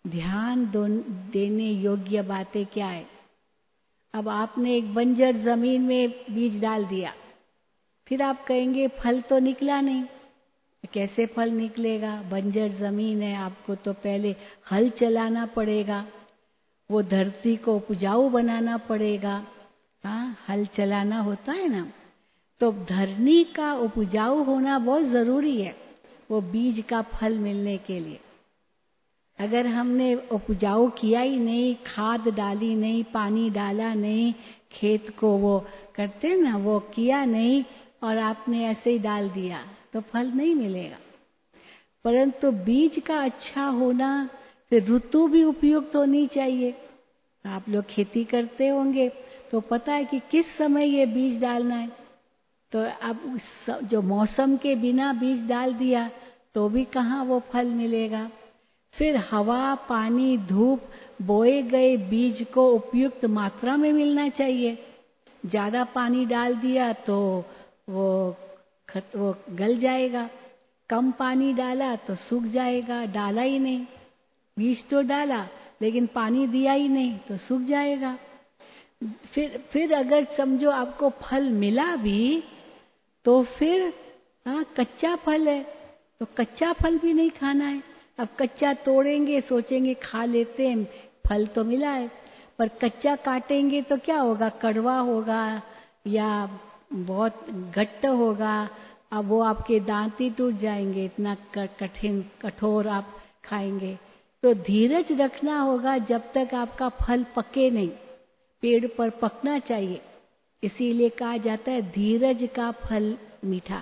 S2: ध्यान देने योग्य बातें क्या है? अब आपने एक बंजर जमीन में बीज डाल दिया, फिर आप कहेंगे फल तो निकला नहीं। कैसे फल निकलेगा? बंजर जमीन है, आपको तो पहले हल चलाना पड़ेगा, वो धरती को उपजाऊ बनाना पड़ेगा। हाँ, हल चलाना होता है ना, तो धरनी का उपजाऊ होना बहुत जरूरी है वो बीज का फल मिलने के लिए। अगर हमने उपजाऊ किया ही नहीं, खाद डाली नहीं, पानी डाला नहीं, खेत को वो करते हैं ना, वो किया नहीं और आपने ऐसे ही डाल दिया तो फल नहीं मिलेगा। परंतु बीज का अच्छा होना, फिर ऋतु भी उपयुक्त होनी चाहिए। आप लोग खेती करते होंगे तो पता है कि किस समय ये बीज डालना है। तो अब जो मौसम के बिना बीज डाल दिया तो भी कहाँ वो फल मिलेगा। फिर हवा, पानी, धूप, बोए गए बीज को उपयुक्त मात्रा में मिलना चाहिए। ज्यादा पानी डाल दिया तो वो खत, वो गल जाएगा, कम पानी डाला तो सूख जाएगा। डाला ही नहीं, बीज तो डाला लेकिन पानी दिया ही नहीं तो सूख जाएगा। फिर फिर अगर समझो आपको फल मिला भी तो फिर हाँ कच्चा फल है तो कच्चा फल भी नहीं खाना है। अब कच्चा तोड़ेंगे, सोचेंगे खा लेते हैं, फल तो मिला है, पर कच्चा काटेंगे तो क्या होगा? कड़वा होगा या बहुत घट्ट होगा। अब वो आपके दांत ही टूट जाएंगे, इतना कठिन कठोर आप खाएंगे। तो धीरज रखना होगा जब तक आपका फल पके नहीं। पेड़ पर पकना चाहिए, इसीलिए कहा जाता है धीरज का फल मीठा।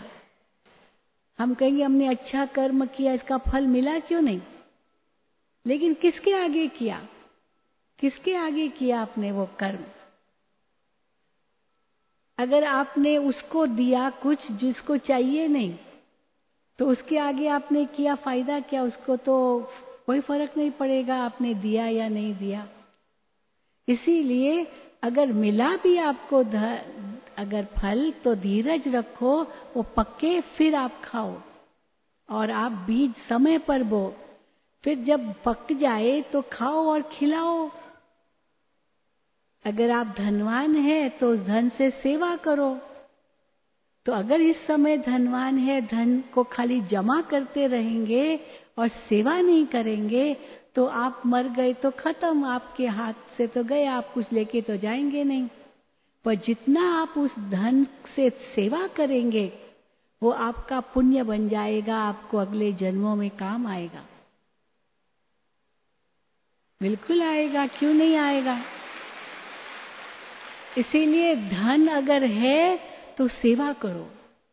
S2: हम कहेंगे हमने अच्छा कर्म किया, इसका फल मिला क्यों नहीं? लेकिन किसके आगे किया? किसके आगे किया आपने वो कर्म? अगर आपने उसको दिया कुछ जिसको चाहिए नहीं तो उसके आगे आपने किया, फायदा क्या? उसको तो कोई फर्क नहीं पड़ेगा आपने दिया या नहीं दिया। इसीलिए अगर मिला भी आपको अगर फल तो धीरज रखो, वो पके फिर आप खाओ और आप बीज समय पर बो। फिर जब पक जाए तो खाओ और खिलाओ। अगर आप धनवान हैं तो धन से सेवा करो। तो अगर इस समय धनवान है, धन को खाली जमा करते रहेंगे और सेवा नहीं करेंगे तो आप मर गए तो खत्म, आपके हाथ से तो गए, आप कुछ लेके तो जाएंगे नहीं। पर जितना आप उस धन से सेवा करेंगे वो आपका पुण्य बन जाएगा, आपको अगले जन्मों में काम आएगा। बिल्कुल आएगा, क्यों नहीं आएगा? इसीलिए धन अगर है तो सेवा करो।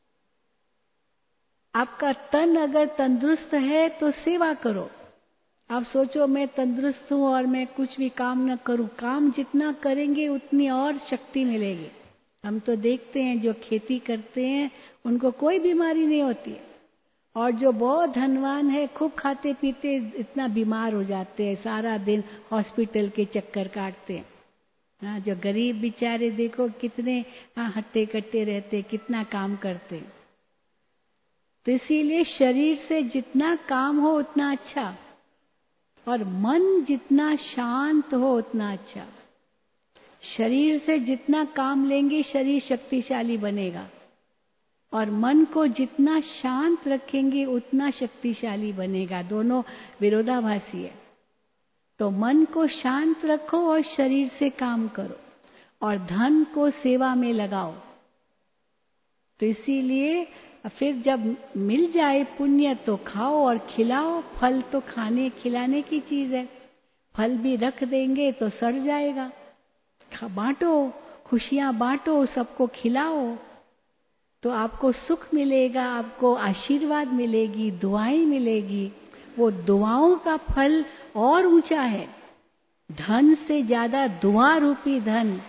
S2: आपका तन अगर तंदुरुस्त है तो सेवा करो। आप सोचो मैं तंदुरुस्त हूँ और मैं कुछ भी काम न करूँ, काम जितना करेंगे उतनी और शक्ति मिलेगी। हम तो देखते हैं जो खेती करते हैं उनको कोई बीमारी नहीं होती है, और जो बहुत धनवान है खूब खाते पीते इतना बीमार हो जाते हैं, सारा दिन हॉस्पिटल के चक्कर काटते हैं। हाँ, जो गरीब बेचारे देखो कितने हाँ हट्टे कट्टे रहते, कितना काम करते। तो इसीलिए शरीर से जितना काम हो उतना अच्छा, और मन जितना शांत हो उतना अच्छा। शरीर से जितना काम लेंगे शरीर शक्तिशाली बनेगा, और मन को जितना शांत रखेंगे उतना शक्तिशाली बनेगा। दोनों विरोधाभासी है। तो मन को शांत रखो और शरीर से काम करो, और धन को सेवा में लगाओ। तो इसीलिए फिर जब मिल जाए पुण्य तो खाओ और खिलाओ। फल तो खाने खिलाने की चीज है, फल भी रख देंगे तो सड़ जाएगा। बांटो, खुशियां बांटो, सबको खिलाओ, तो आपको सुख मिलेगा, आपको आशीर्वाद मिलेगी, दुआएं मिलेगी। वो दुआओं का फल और ऊंचा है, धन से ज्यादा दुआ रूपी धन।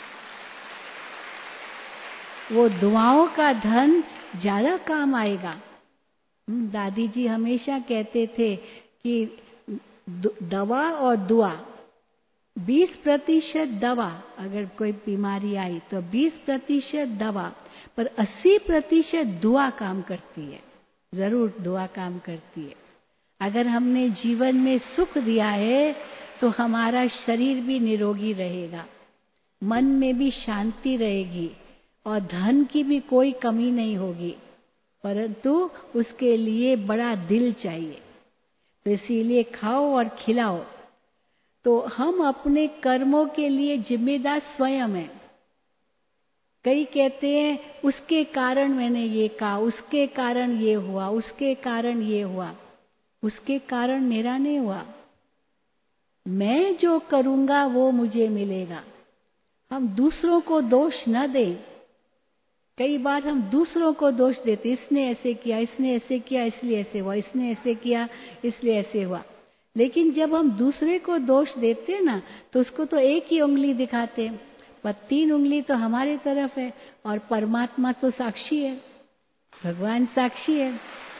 S2: वो दुआओं का धन ज्यादा काम आएगा। दादी जी हमेशा कहते थे कि दवा और दुआ, बीस प्रतिशत दवा, अगर कोई बीमारी आई तो बीस प्रतिशत दवा, पर अस्सी प्रतिशत दुआ काम करती है। जरूर दुआ काम करती है। अगर हमने जीवन में सुख दिया है तो हमारा शरीर भी निरोगी रहेगा, मन में भी शांति रहेगी और धन की भी कोई कमी नहीं होगी, परंतु उसके लिए बड़ा दिल चाहिए। तो इसीलिए खाओ और खिलाओ। तो हम अपने कर्मों के लिए जिम्मेदार स्वयं हैं। कई कहते हैं उसके कारण मैंने ये कहा, उसके कारण ये हुआ, उसके कारण ये हुआ। उसके कारण मेरा नहीं हुआ, मैं जो करूंगा वो मुझे मिलेगा। हम दूसरों को दोष न दें। कई बार हम दूसरों को दोष देते, इसने ऐसे किया, इसने ऐसे किया इसलिए ऐसे हुआ, इसने ऐसे किया इसलिए ऐसे हुआ। लेकिन जब हम दूसरे को दोष देते हैं ना, तो उसको तो एक ही उंगली दिखाते हैं, पर तीन उंगली तो हमारी तरफ है और परमात्मा तो साक्षी है, भगवान साक्षी है।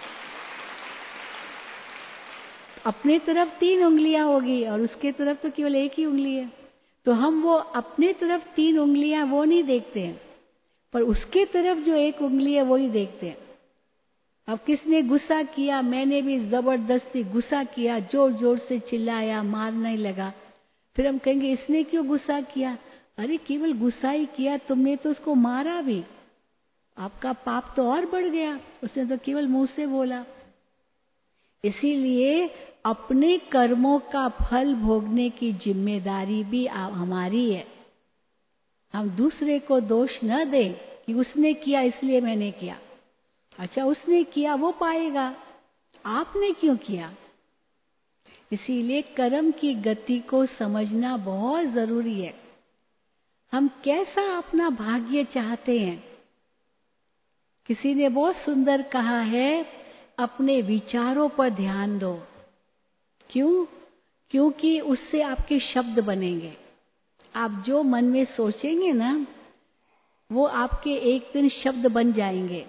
S2: अपने तरफ तीन उंगलियां होगी और उसके तरफ तो केवल एक ही उंगली है। तो हम वो अपने तरफ तीन उंगलियां वो नहीं देखते हैं, पर उसके तरफ जो एक उंगली है वो ही देखते हैं। अब किसने गुस्सा किया, मैंने भी जबरदस्ती गुस्सा किया, जोर जोर से चिल्लाया, मारने लगा। फिर हम कहेंगे इसने क्यों गुस्सा किया? अरे केवल गुस्सा ही किया, तुमने तो उसको मारा भी, आपका पाप तो और बढ़ गया, उसने तो केवल मुंह से बोला। इसीलिए अपने कर्मों का फल भोगने की जिम्मेदारी भी हमारी है। हम दूसरे को दोष न दें कि उसने किया इसलिए मैंने किया। अच्छा उसने किया वो पाएगा, आपने क्यों किया? इसीलिए कर्म की गति को समझना बहुत जरूरी है। हम कैसा अपना भाग्य चाहते हैं? किसी ने बहुत सुंदर कहा है, अपने विचारों पर ध्यान दो। क्यों? क्योंकि उससे आपके शब्द बनेंगे। आप जो मन में सोचेंगे ना, वो आपके एक दिन शब्द बन जाएंगे।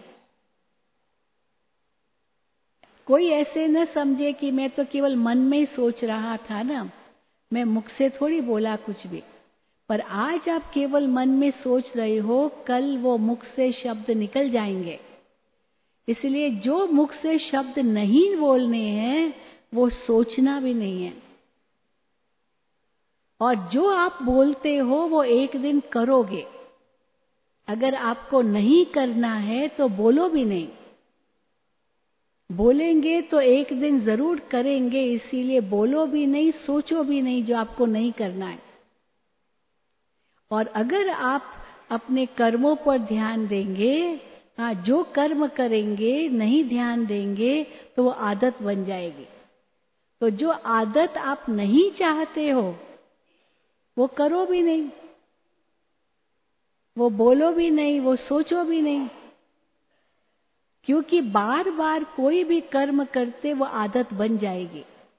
S2: कोई ऐसे न समझे कि मैं तो केवल मन में ही सोच रहा था ना, मैं मुख से थोड़ी बोला कुछ भी। पर आज आप केवल मन में सोच रहे हो, कल वो मुख से शब्द निकल जाएंगे। इसलिए जो मुख से शब्द नहीं बोलने हैं, वो सोचना भी नहीं है। और जो आप बोलते हो वो एक दिन करोगे। अगर आपको नहीं करना है तो बोलो भी नहीं। बोलेंगे तो एक दिन जरूर करेंगे, इसीलिए बोलो भी नहीं, सोचो भी नहीं जो आपको नहीं करना है। और अगर आप अपने कर्मों पर ध्यान देंगे, हाँ जो कर्म करेंगे नहीं ध्यान देंगे तो वो आदत बन जाएगी। तो जो आदत आप नहीं चाहते हो वो करो भी नहीं, वो बोलो भी नहीं, वो सोचो भी नहीं। क्योंकि बार बार कोई भी कर्म करते वो आदत बन जाएगी।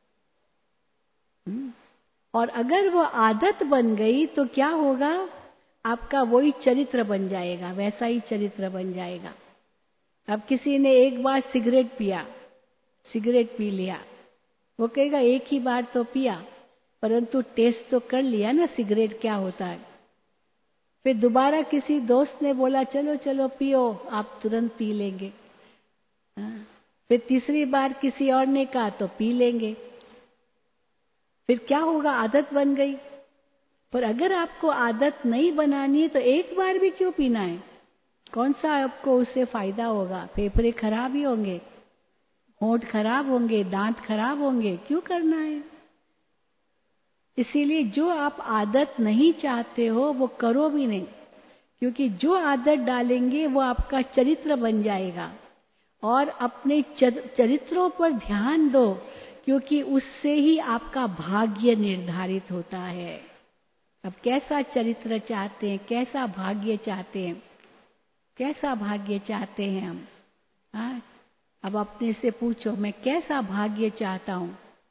S2: और अगर वो आदत बन गई तो क्या होगा? आपका वही चरित्र बन जाएगा, वैसा ही चरित्र बन जाएगा। अब किसी ने एक बार सिगरेट पिया, सिगरेट पी लिया, वो कहेगा एक ही बार तो पिया, परंतु टेस्ट तो कर लिया ना सिगरेट क्या होता है। फिर दोबारा किसी दोस्त ने बोला चलो चलो पियो, आप तुरंत पी लेंगे। हाँ। फिर तीसरी बार किसी और ने कहा तो पी लेंगे। फिर क्या होगा? आदत बन गई। पर अगर आपको आदत नहीं बनानी है तो एक बार भी क्यों पीना है? कौन सा आपको उससे फायदा होगा? फेफड़े खराब ही होंगे, होंठ खराब होंगे, दांत खराब होंगे, क्यों करना है? इसीलिए जो आप आदत नहीं चाहते हो वो करो भी नहीं, क्योंकि जो आदत डालेंगे वो आपका चरित्र बन जाएगा। और अपने चरित्रों पर ध्यान दो, क्योंकि उससे ही आपका भाग्य निर्धारित होता है। अब कैसा चरित्र चाहते हैं, कैसा भाग्य चाहते हैं, कैसा भाग्य चाहते हैं हम? हाँ, अब अपने से पूछो मैं कैसा भाग्य चाहता हूं।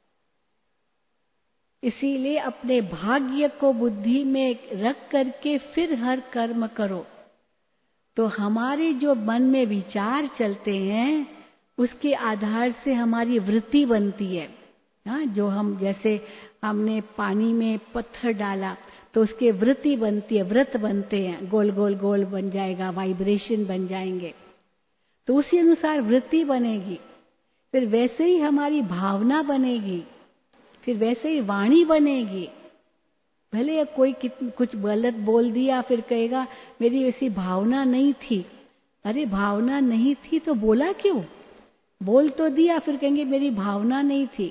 S2: इसीलिए अपने भाग्य को बुद्धि में रख करके फिर हर कर्म करो, तो हमारे जो मन में विचार चलते हैं उसके आधार से हमारी वृत्ति बनती है। हाँ, जो हम जैसे हमने पानी में पत्थर डाला तो उसके वृत्ति बनती है, व्रत बनते हैं, गोल गोल गोल बन जाएगा, वाइब्रेशन बन जाएंगे, तो उसी अनुसार वृत्ति बनेगी। फिर वैसे ही हमारी भावना बनेगी, फिर वैसे ही वाणी बनेगी। भले कोई कुछ गलत बोल दिया, फिर कहेगा मेरी ऐसी भावना नहीं थी। अरे भावना नहीं थी तो बोला क्यों? बोल तो दिया, फिर कहेंगे मेरी भावना नहीं थी।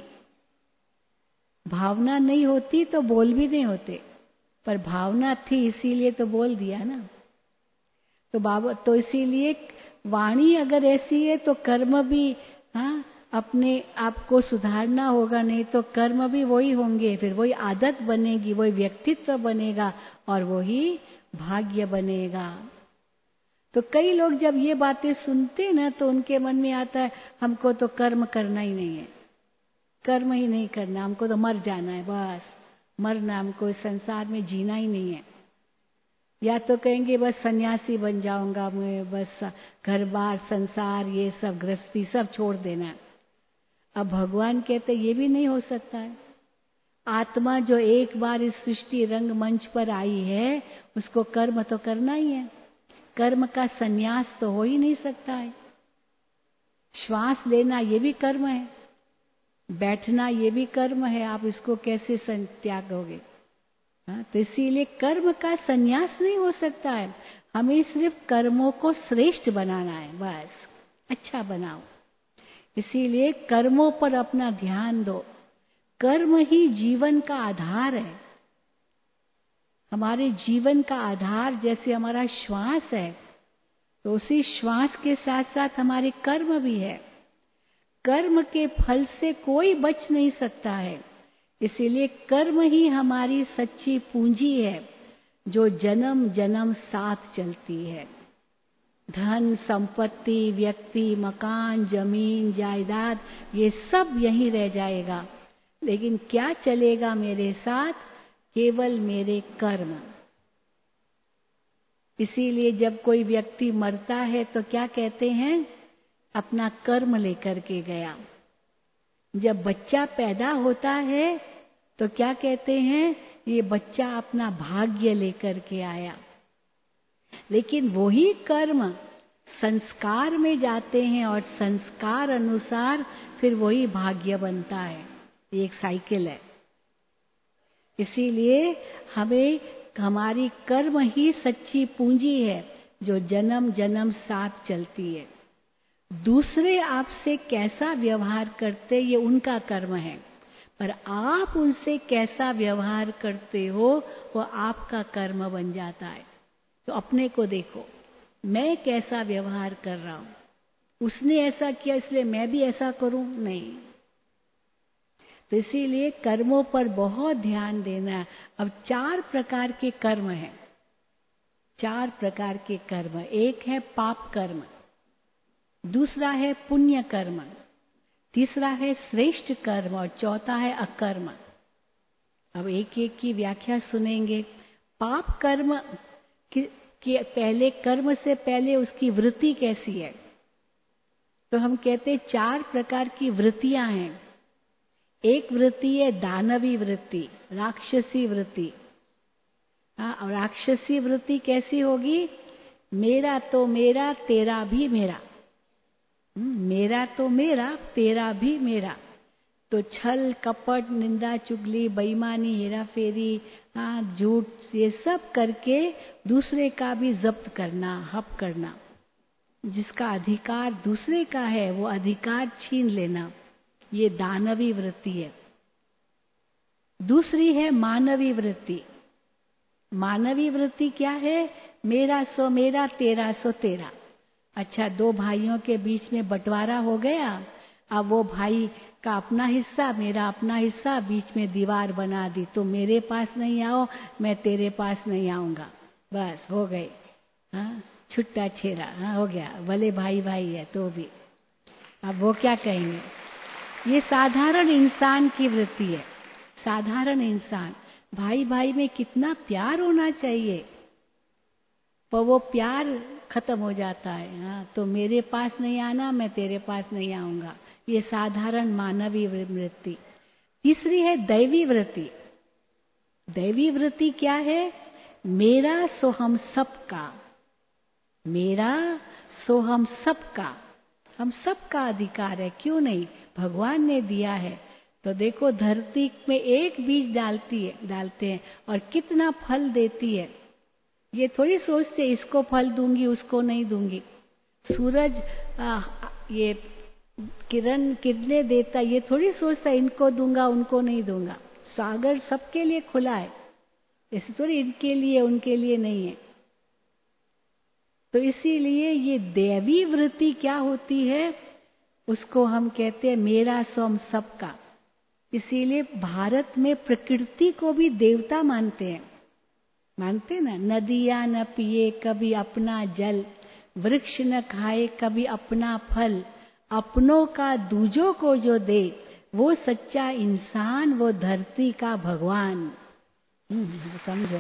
S2: भावना नहीं होती तो बोल भी नहीं होते, पर भावना थी इसीलिए तो बोल दिया ना। तो बाबा तो इसीलिए वाणी अगर ऐसी है तो कर्म भी, हाँ, अपने आप को सुधारना होगा, नहीं तो कर्म भी वही होंगे, फिर वही आदत बनेगी, वही व्यक्तित्व बनेगा और वही भाग्य बनेगा। तो कई लोग जब ये बातें सुनते ना तो उनके मन में आता है हमको तो कर्म करना ही नहीं है, कर्म ही नहीं करना, हमको तो मर जाना है, बस मरना, हमको इस संसार में जीना ही नहीं है। या तो कहेंगे बस सन्यासी बन जाऊंगा मैं, बस घर बार संसार ये सब गृहस्थी सब छोड़ देना है। अब भगवान कहते ये भी नहीं हो सकता है। आत्मा जो एक बार इस सृष्टि रंग मंच पर आई है उसको कर्म तो करना ही है, कर्म का संन्यास तो हो ही नहीं सकता है। श्वास लेना ये भी कर्म है, बैठना ये भी कर्म है, आप इसको कैसे त्यागोगे? हाँ, तो इसीलिए कर्म का संन्यास नहीं हो सकता है। हमें सिर्फ कर्मों को श्रेष्ठ बनाना है, बस अच्छा बनाओ। इसीलिए कर्मों पर अपना ध्यान दो। कर्म ही जीवन का आधार है। हमारे जीवन का आधार जैसे हमारा श्वास है, तो उसी श्वास के साथ साथ हमारे कर्म भी है। कर्म के फल से कोई बच नहीं सकता है। इसीलिए कर्म ही हमारी सच्ची पूंजी है जो जन्म जन्म साथ चलती है। धन संपत्ति, व्यक्ति, मकान, जमीन, जायदाद ये सब यहीं रह जाएगा, लेकिन क्या चलेगा मेरे साथ? केवल मेरे कर्म। इसीलिए जब कोई व्यक्ति मरता है तो क्या कहते हैं? अपना कर्म लेकर के गया। जब बच्चा पैदा होता है तो क्या कहते हैं? ये बच्चा अपना भाग्य लेकर के आया। लेकिन वही कर्म संस्कार में जाते हैं और संस्कार अनुसार फिर वही भाग्य बनता है। ये एक साइकिल है। इसीलिए हमें हमारी कर्म ही सच्ची पूंजी है जो जन्म जन्म साथ चलती है। दूसरे आपसे कैसा व्यवहार करते ये उनका कर्म है, पर आप उनसे कैसा व्यवहार करते हो वो आपका कर्म बन जाता है। तो अपने को देखो, मैं कैसा व्यवहार कर रहा हूं। उसने ऐसा किया इसलिए मैं भी ऐसा करूं? नहीं। तो इसीलिए कर्मों पर बहुत ध्यान देना है। अब चार प्रकार के कर्म हैं, चार प्रकार के कर्म। एक है पाप कर्म, दूसरा है पुण्य कर्म, तीसरा है श्रेष्ठ कर्म और चौथा है अकर्म। अब एक एक की व्याख्या सुनेंगे। पाप कर्म के पहले, कर्म से पहले उसकी वृत्ति कैसी है? तो हम कहते हैं चार प्रकार की वृत्तियां हैं। एक वृत्ति है दानवी वृत्ति, राक्षसी वृत्ति। हाँ, और राक्षसी वृत्ति कैसी होगी? मेरा तो मेरा, तेरा भी मेरा। मेरा तो मेरा, तेरा भी मेरा। तो छल, कपट, निंदा, चुगली, बेईमानी, हेरा फेरी, हाँ, झूठ, ये सब करके दूसरे का भी जब्त करना, हप करना। जिसका अधिकार दूसरे का है वो अधिकार छीन लेना, ये दानवी वृत्ति है। दूसरी है मानवी वृत्ति। मानवी वृत्ति क्या है? मेरा सो मेरा, तेरा सो तेरा। अच्छा, दो भाइयों के बीच में बंटवारा हो गया। अब वो भाई का अपना हिस्सा, मेरा अपना हिस्सा, बीच में दीवार बना दी। तो मेरे पास नहीं आओ, मैं तेरे पास नहीं आऊंगा। बस हो गए, हाँ, छुट्टा छेड़ा, हाँ, हो गया। भले भाई भाई है तो भी अब वो क्या कहेंगे? ये साधारण इंसान की वृत्ति है। साधारण इंसान, भाई भाई में कितना प्यार होना चाहिए, पर वो प्यार खत्म हो जाता है। हाँ, तो मेरे पास नहीं आना, मैं तेरे पास नहीं आऊंगा। ये साधारण मानवीय वृत्ति। तीसरी है दैवी वृत्ति। दैवी वृत्ति क्या है? मेरा सो हम सबका, मेरा सो हम सबका। हम सबका अधिकार है, क्यों नहीं? भगवान ने दिया है। तो देखो धरती में एक बीज डालती है डालते हैं और कितना फल देती है। ये थोड़ी सोचते इसको फल दूंगी उसको नहीं दूंगी। सूरज आ, ये किरण कितने देता, ये थोड़ी सोचता इनको दूंगा उनको नहीं दूंगा। सागर सबके लिए खुला है, ऐसे थोड़ी इनके लिए उनके लिए नहीं है। तो इसीलिए ये दैवी वृत्ति क्या होती है, उसको हम कहते हैं मेरा स्वम सबका। इसीलिए भारत में प्रकृति को भी देवता मानते हैं, मानते ना। नदियां न पिए कभी अपना जल, वृक्ष न खाए कभी अपना फल, अपनों का दूजों को जो दे, वो सच्चा इंसान, वो धरती का भगवान। समझो।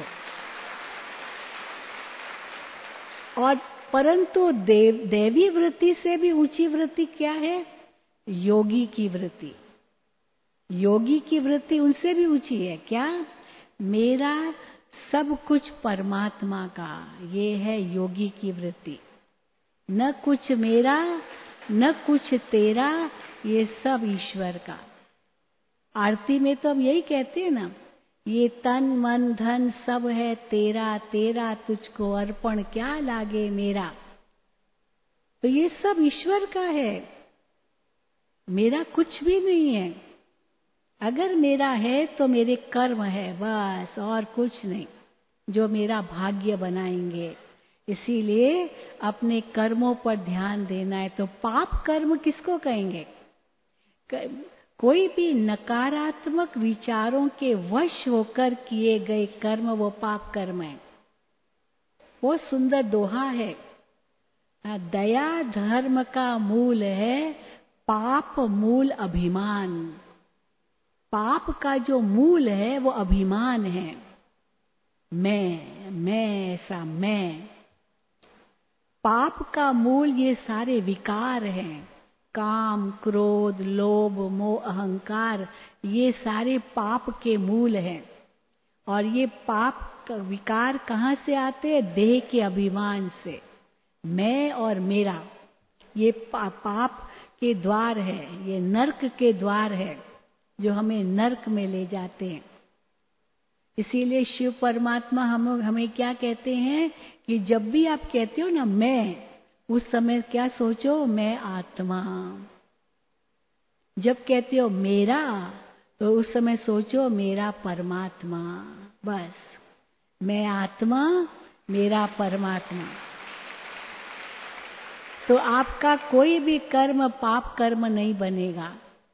S2: और परंतु देव देवी वृत्ति से भी ऊंची वृत्ति क्या है? योगी की वृत्ति। योगी की वृत्ति उनसे भी ऊंची है। क्या? मेरा सब कुछ परमात्मा का, ये है योगी की वृत्ति। न कुछ मेरा न कुछ तेरा, ये सब ईश्वर का। आरती में तो हम यही कहते हैं ना, ये तन मन धन सब है तेरा, तेरा तुझको अर्पण क्या लागे मेरा। तो ये सब ईश्वर का है, मेरा कुछ भी नहीं है। अगर मेरा है तो मेरे कर्म है बस, और कुछ नहीं, जो मेरा भाग्य बनाएंगे। इसीलिए अपने कर्मों पर ध्यान देना है। तो पाप कर्म किसको कहेंगे? कोई भी नकारात्मक विचारों के वश होकर किए गए कर्म, वो पाप कर्म है। वो सुंदर दोहा है, दया धर्म का मूल है, पाप मूल अभिमान। पाप का जो मूल है वो अभिमान है। मैं मैं ऐसा मैं। पाप का मूल ये सारे विकार हैं, काम क्रोध लोभ मोह अहंकार, ये सारे पाप के मूल हैं। और ये पाप का विकार कहाँ से आते हैं? देह के अभिमान से। मैं और मेरा, ये पा, पाप के द्वार है, ये नरक के द्वार है, जो हमें नरक में ले जाते हैं। इसीलिए शिव परमात्मा हम हमें क्या कहते हैं कि जब भी आप कहते हो ना मैं, उस समय क्या सोचो? मैं आत्मा। जब कहते हो मेरा, तो उस समय सोचो मेरा परमात्मा। बस, मैं आत्मा मेरा परमात्मा। तो आपका कोई भी कर्म पाप कर्म नहीं बनेगा।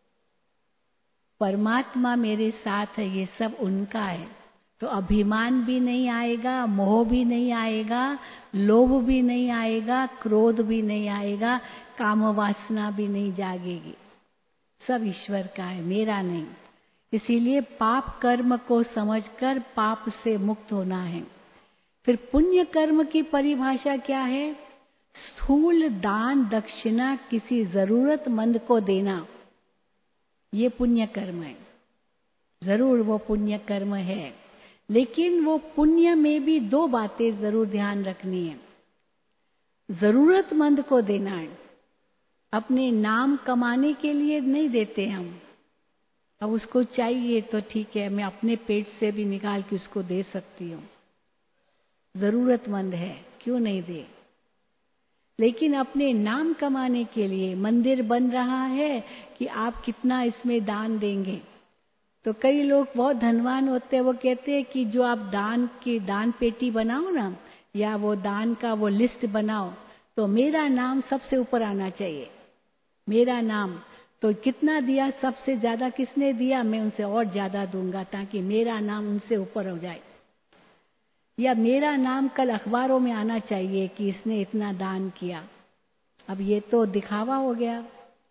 S2: परमात्मा मेरे साथ है, ये सब उनका है। तो अभिमान भी नहीं आएगा, मोह भी नहीं आएगा, लोभ भी नहीं आएगा, क्रोध भी नहीं आएगा, काम वासना भी नहीं जागेगी। सब ईश्वर का है, मेरा नहीं। इसीलिए पाप कर्म को समझकर पाप से मुक्त होना है। फिर पुण्य कर्म की परिभाषा क्या है? स्थूल दान दक्षिणा किसी जरूरतमंद को देना, ये पुण्य कर्म है। जरूर वो पुण्य कर्म है, लेकिन वो पुण्य में भी दो बातें जरूर ध्यान रखनी है। जरूरतमंद को देना है, अपने नाम कमाने के लिए नहीं देते हम। अब उसको चाहिए तो ठीक है, मैं अपने पेट से भी निकाल के उसको दे सकती हूँ, जरूरतमंद है, क्यों नहीं दे। लेकिन अपने नाम कमाने के लिए मंदिर बन रहा है कि आप कितना इसमें दान देंगे। तो कई लोग बहुत धनवान होते हैं, वो कहते हैं कि जो आप दान की दान पेटी बनाओ ना, या वो दान का वो लिस्ट बनाओ, तो मेरा नाम सबसे ऊपर आना चाहिए। मेरा नाम तो कितना दिया, सबसे ज्यादा किसने दिया, मैं उनसे और ज्यादा दूंगा, ताकि मेरा नाम उनसे ऊपर हो जाए। या मेरा नाम कल अखबारों में आना चाहिए कि इसने इतना दान किया। अब ये तो दिखावा हो गया।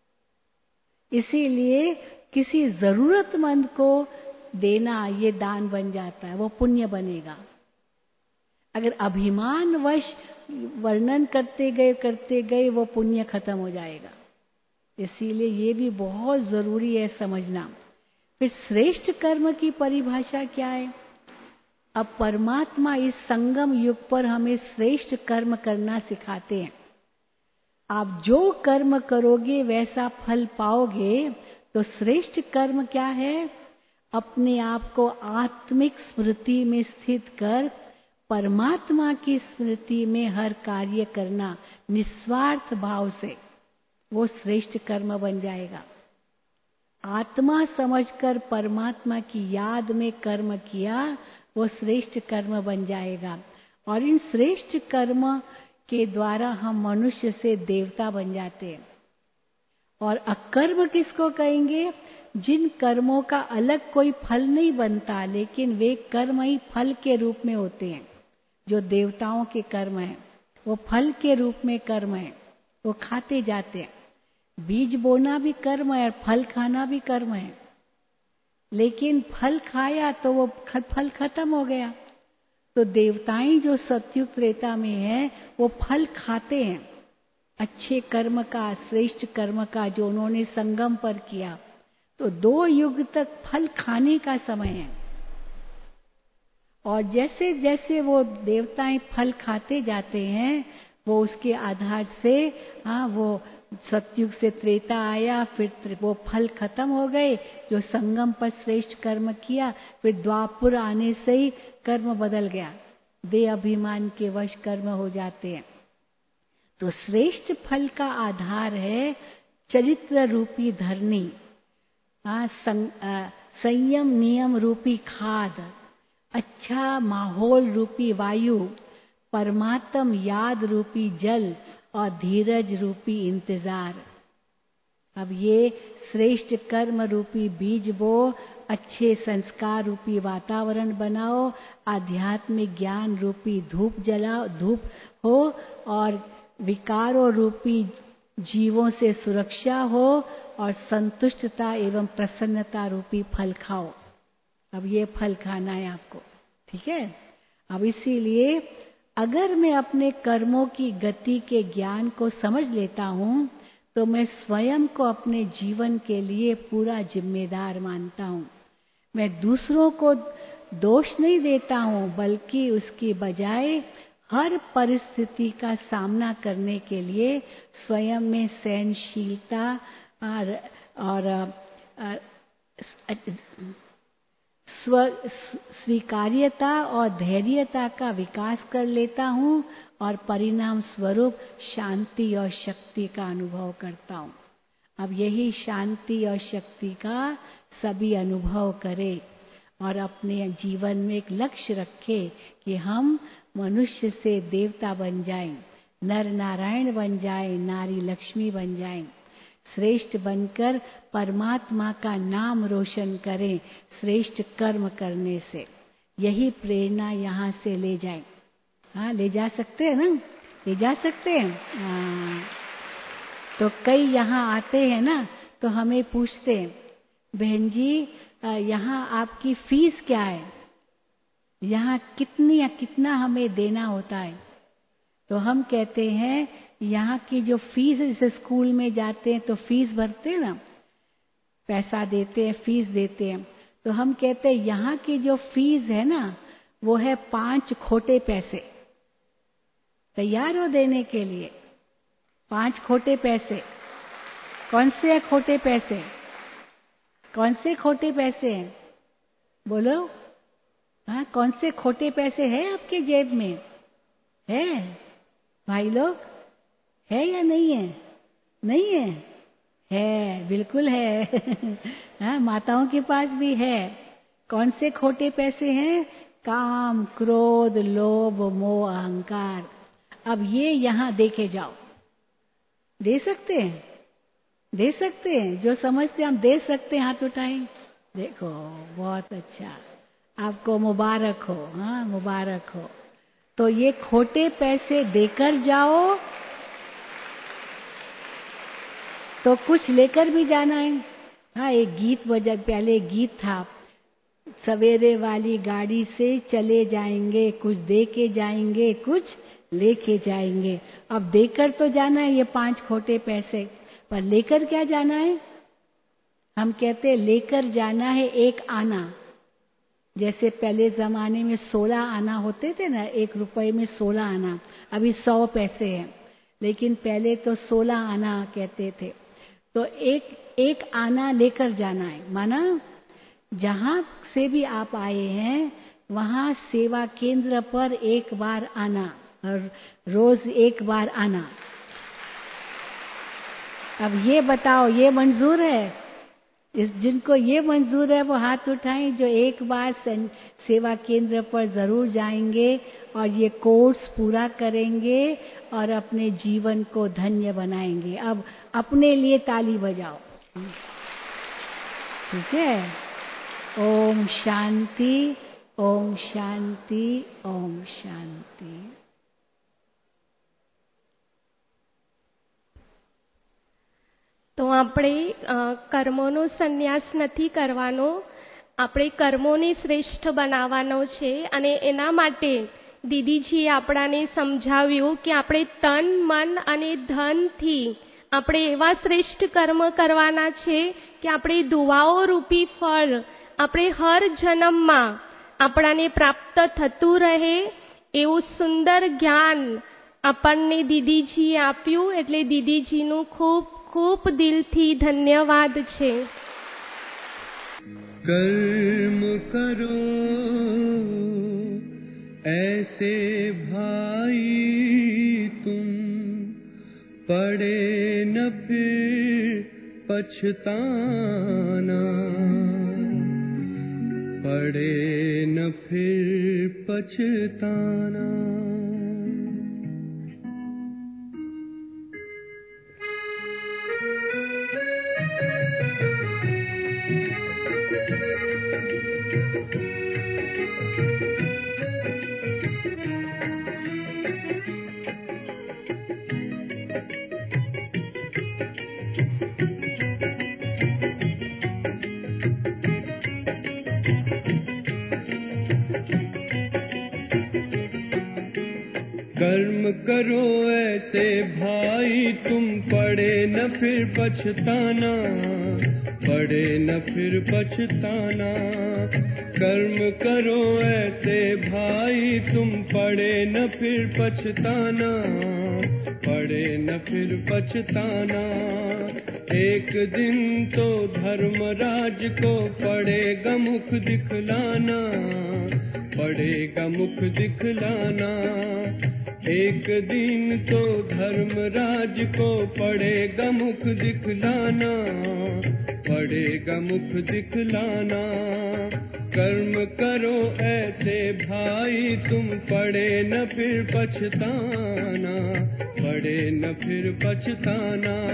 S2: इसीलिए किसी जरूरतमंद को देना, ये दान बन जाता है, वो पुण्य बनेगा। अगर अभिमानवश वर्णन करते गए करते गए वो पुण्य खत्म हो जाएगा। इसीलिए ये भी बहुत जरूरी है समझना। फिर श्रेष्ठ कर्म की परिभाषा क्या है? अब परमात्मा इस संगम युग पर हमें श्रेष्ठ कर्म करना सिखाते हैं। आप जो कर्म करोगे वैसा फल पाओगे। तो श्रेष्ठ कर्म क्या है? अपने आप को आत्मिक स्मृति में स्थित कर परमात्मा की स्मृति में हर कार्य करना निस्वार्थ भाव से, वो श्रेष्ठ कर्म बन जाएगा। आत्मा समझकर परमात्मा की याद में कर्म किया, वो श्रेष्ठ कर्म बन जाएगा। और इन श्रेष्ठ कर्म के द्वारा हम मनुष्य से देवता बन जाते हैं। और अकर्म किसको कहेंगे? जिन कर्मों का अलग कोई फल नहीं बनता, लेकिन वे कर्म ही फल के रूप में होते हैं। जो देवताओं के कर्म हैं वो फल के रूप में कर्म है, वो खाते जाते हैं। बीज बोना भी कर्म है और फल खाना भी कर्म है, लेकिन फल खाया तो वो फल खत्म हो गया। तो देवताएं जो सत्युग त्रेता में है वो फल खाते हैं, अच्छे कर्म का, श्रेष्ठ कर्म का जो उन्होंने संगम पर किया। तो दो युग तक फल खाने का समय है। और जैसे जैसे वो देवताएं फल खाते जाते हैं, वो उसके आधार से, हाँ, वो सतयुग से त्रेता आया, फिर वो फल खत्म हो गए जो संगम पर श्रेष्ठ कर्म किया। फिर द्वापर आने से ही कर्म बदल गया, दे अभिमान के वश कर्म हो जाते हैं। तो श्रेष्ठ फल का आधार है चरित्र रूपी धरनी, हाँ, संयम नियम रूपी खाद, अच्छा माहौल रूपी वायु, परमात्म याद रूपी जल और धीरज रूपी इंतजार। अब ये श्रेष्ठ कर्म रूपी बीज बो, अच्छे संस्कार रूपी वातावरण बनाओ, आध्यात्मिक ज्ञान रूपी धूप जलाओ, धूप हो, और विकारों रूपी जीवों से सुरक्षा हो, और संतुष्टता एवं प्रसन्नता रूपी फल खाओ। अब ये फल खाना है आपको, ठीक है। अब इसीलिए अगर मैं अपने कर्मों की गति के ज्ञान को समझ लेता हूँ, तो मैं स्वयं को अपने जीवन के लिए पूरा जिम्मेदार मानता हूँ। मैं दूसरों को दोष नहीं देता हूँ, बल्कि उसकी बजाय हर परिस्थिति का सामना करने के लिए स्वयं में सहनशीलता और, और स्व स्वीकार्यता और धैर्यता का विकास कर लेता हूँ, और परिणाम स्वरूप शांति और शक्ति का अनुभव करता हूँ। अब यही शांति और शक्ति का सभी अनुभव करें और अपने जीवन में एक लक्ष्य रखें कि हम मनुष्य से देवता बन जाएं, नर नारायण बन जाएं, नारी लक्ष्मी बन जाएं, श्रेष्ठ बनकर परमात्मा का नाम रोशन करें श्रेष्ठ कर्म करने से। यही प्रेरणा यहाँ से ले जाएं। हाँ, ले जा सकते हैं ना, ले जा सकते हैं। हाँ, तो कई यहाँ आते हैं ना, तो हमें पूछते हैं, बहन जी यहाँ आपकी फीस क्या है, यहाँ कितनी या कितना हमें देना होता है? तो हम कहते हैं यहाँ की जो फीस, जैसे स्कूल में जाते हैं तो फीस भरते हैं ना, पैसा देते हैं, फीस देते हैं। तो हम कहते हैं यहाँ की जो फीस है ना, वो है पांच खोटे पैसे। तैयार हो देने के लिए? पांच खोटे पैसे। कौन से हैं खोटे पैसे? कौन से खोटे पैसे हैं? बोलो। हाँ, कौन से खोटे पैसे हैं आपके जेब में? है भाई लोग, है या नहीं है? नहीं है? है, बिल्कुल है। हाँ, माताओं के पास भी है। कौन से खोटे पैसे हैं? काम, क्रोध, लोभ, मोह, अहंकार। अब ये यहाँ देखे जाओ। दे सकते हैं? दे सकते हैं? जो समझते हम दे सकते हैं हाथ उठाएं। देखो, बहुत अच्छा, आपको मुबारक हो। हाँ, मुबारक हो। तो ये खोटे पैसे देकर जाओ तो कुछ लेकर भी जाना है। हाँ, एक गीत बजा, पहले एक गीत था, सवेरे वाली गाड़ी से चले जाएंगे, कुछ दे के जाएंगे, कुछ लेके जाएंगे। अब देकर तो जाना है ये पांच खोटे पैसे, पर लेकर क्या जाना है? हम कहते हैं लेकर जाना है एक आना। जैसे पहले जमाने में सोलह आना होते थे ना, एक रुपए में सोलह आना, अभी सौ पैसे हैं। लेकिन पहले तो सोलह आना कहते थे। तो एक एक आना लेकर जाना है, माना जहाँ से भी आप आए हैं वहाँ सेवा केंद्र पर एक बार आना और रोज एक बार आना। अब ये बताओ, ये मंजूर है? इस जिनको ये मंजूर है वो हाथ उठाएं, जो एक बार सेवा केंद्र पर जरूर जाएंगे और ये कोर्स पूरा करेंगे और अपने जीवन को धन्य बनाएंगे। अब अपने लिए ताली बजाओ, ठीक है? ओम शांति, ओम शांति, ओम शांति।
S1: તો આપણે કર્મોનો સંન્યાસ નથી કરવાનો, આપણે કર્મોને શ્રેષ્ઠ બનાવવાનો છે અને એના માટે દીદીજીએ આપણાને સમજાવ્યું કે આપણે તન મન અને ધનથી આપણે એવા શ્રેષ્ઠ કર્મ કરવાના છે કે આપણે દુઆઓ રૂપી ફળ આપણે હર જન્મમાં આપણાને પ્રાપ્ત થતું રહે એવું સુંદર જ્ઞાન આપણને દીદીજીએ આપ્યું, એટલે દીદીજીનું ખૂબ खूब दिल थी धन्यवाद छे।
S3: कर्म करो ऐसे भाई तुम, पड़े न फिर पछताना, पड़े न फिर पछताना। कर्म करो ऐसे भाई तुम, पड़े न फिर पछताना, पड़े न फिर पछताना। कर्म करो ऐसे भाई तुम, पड़े न फिर पछताना, पड़े न फिर पछताना। एक दिन तो धर्मराज को पड़ेगा मुख दिखलाना, पड़ेगा मुख दिखलाना। एक दिन तो धर्मराज को पड़ेगा मुख दिखलाना, पड़ेगा मुख दिखलाना। कर्म करो ऐसे भाई तुम, पड़े न फिर पछताना, पड़े न फिर पछताना।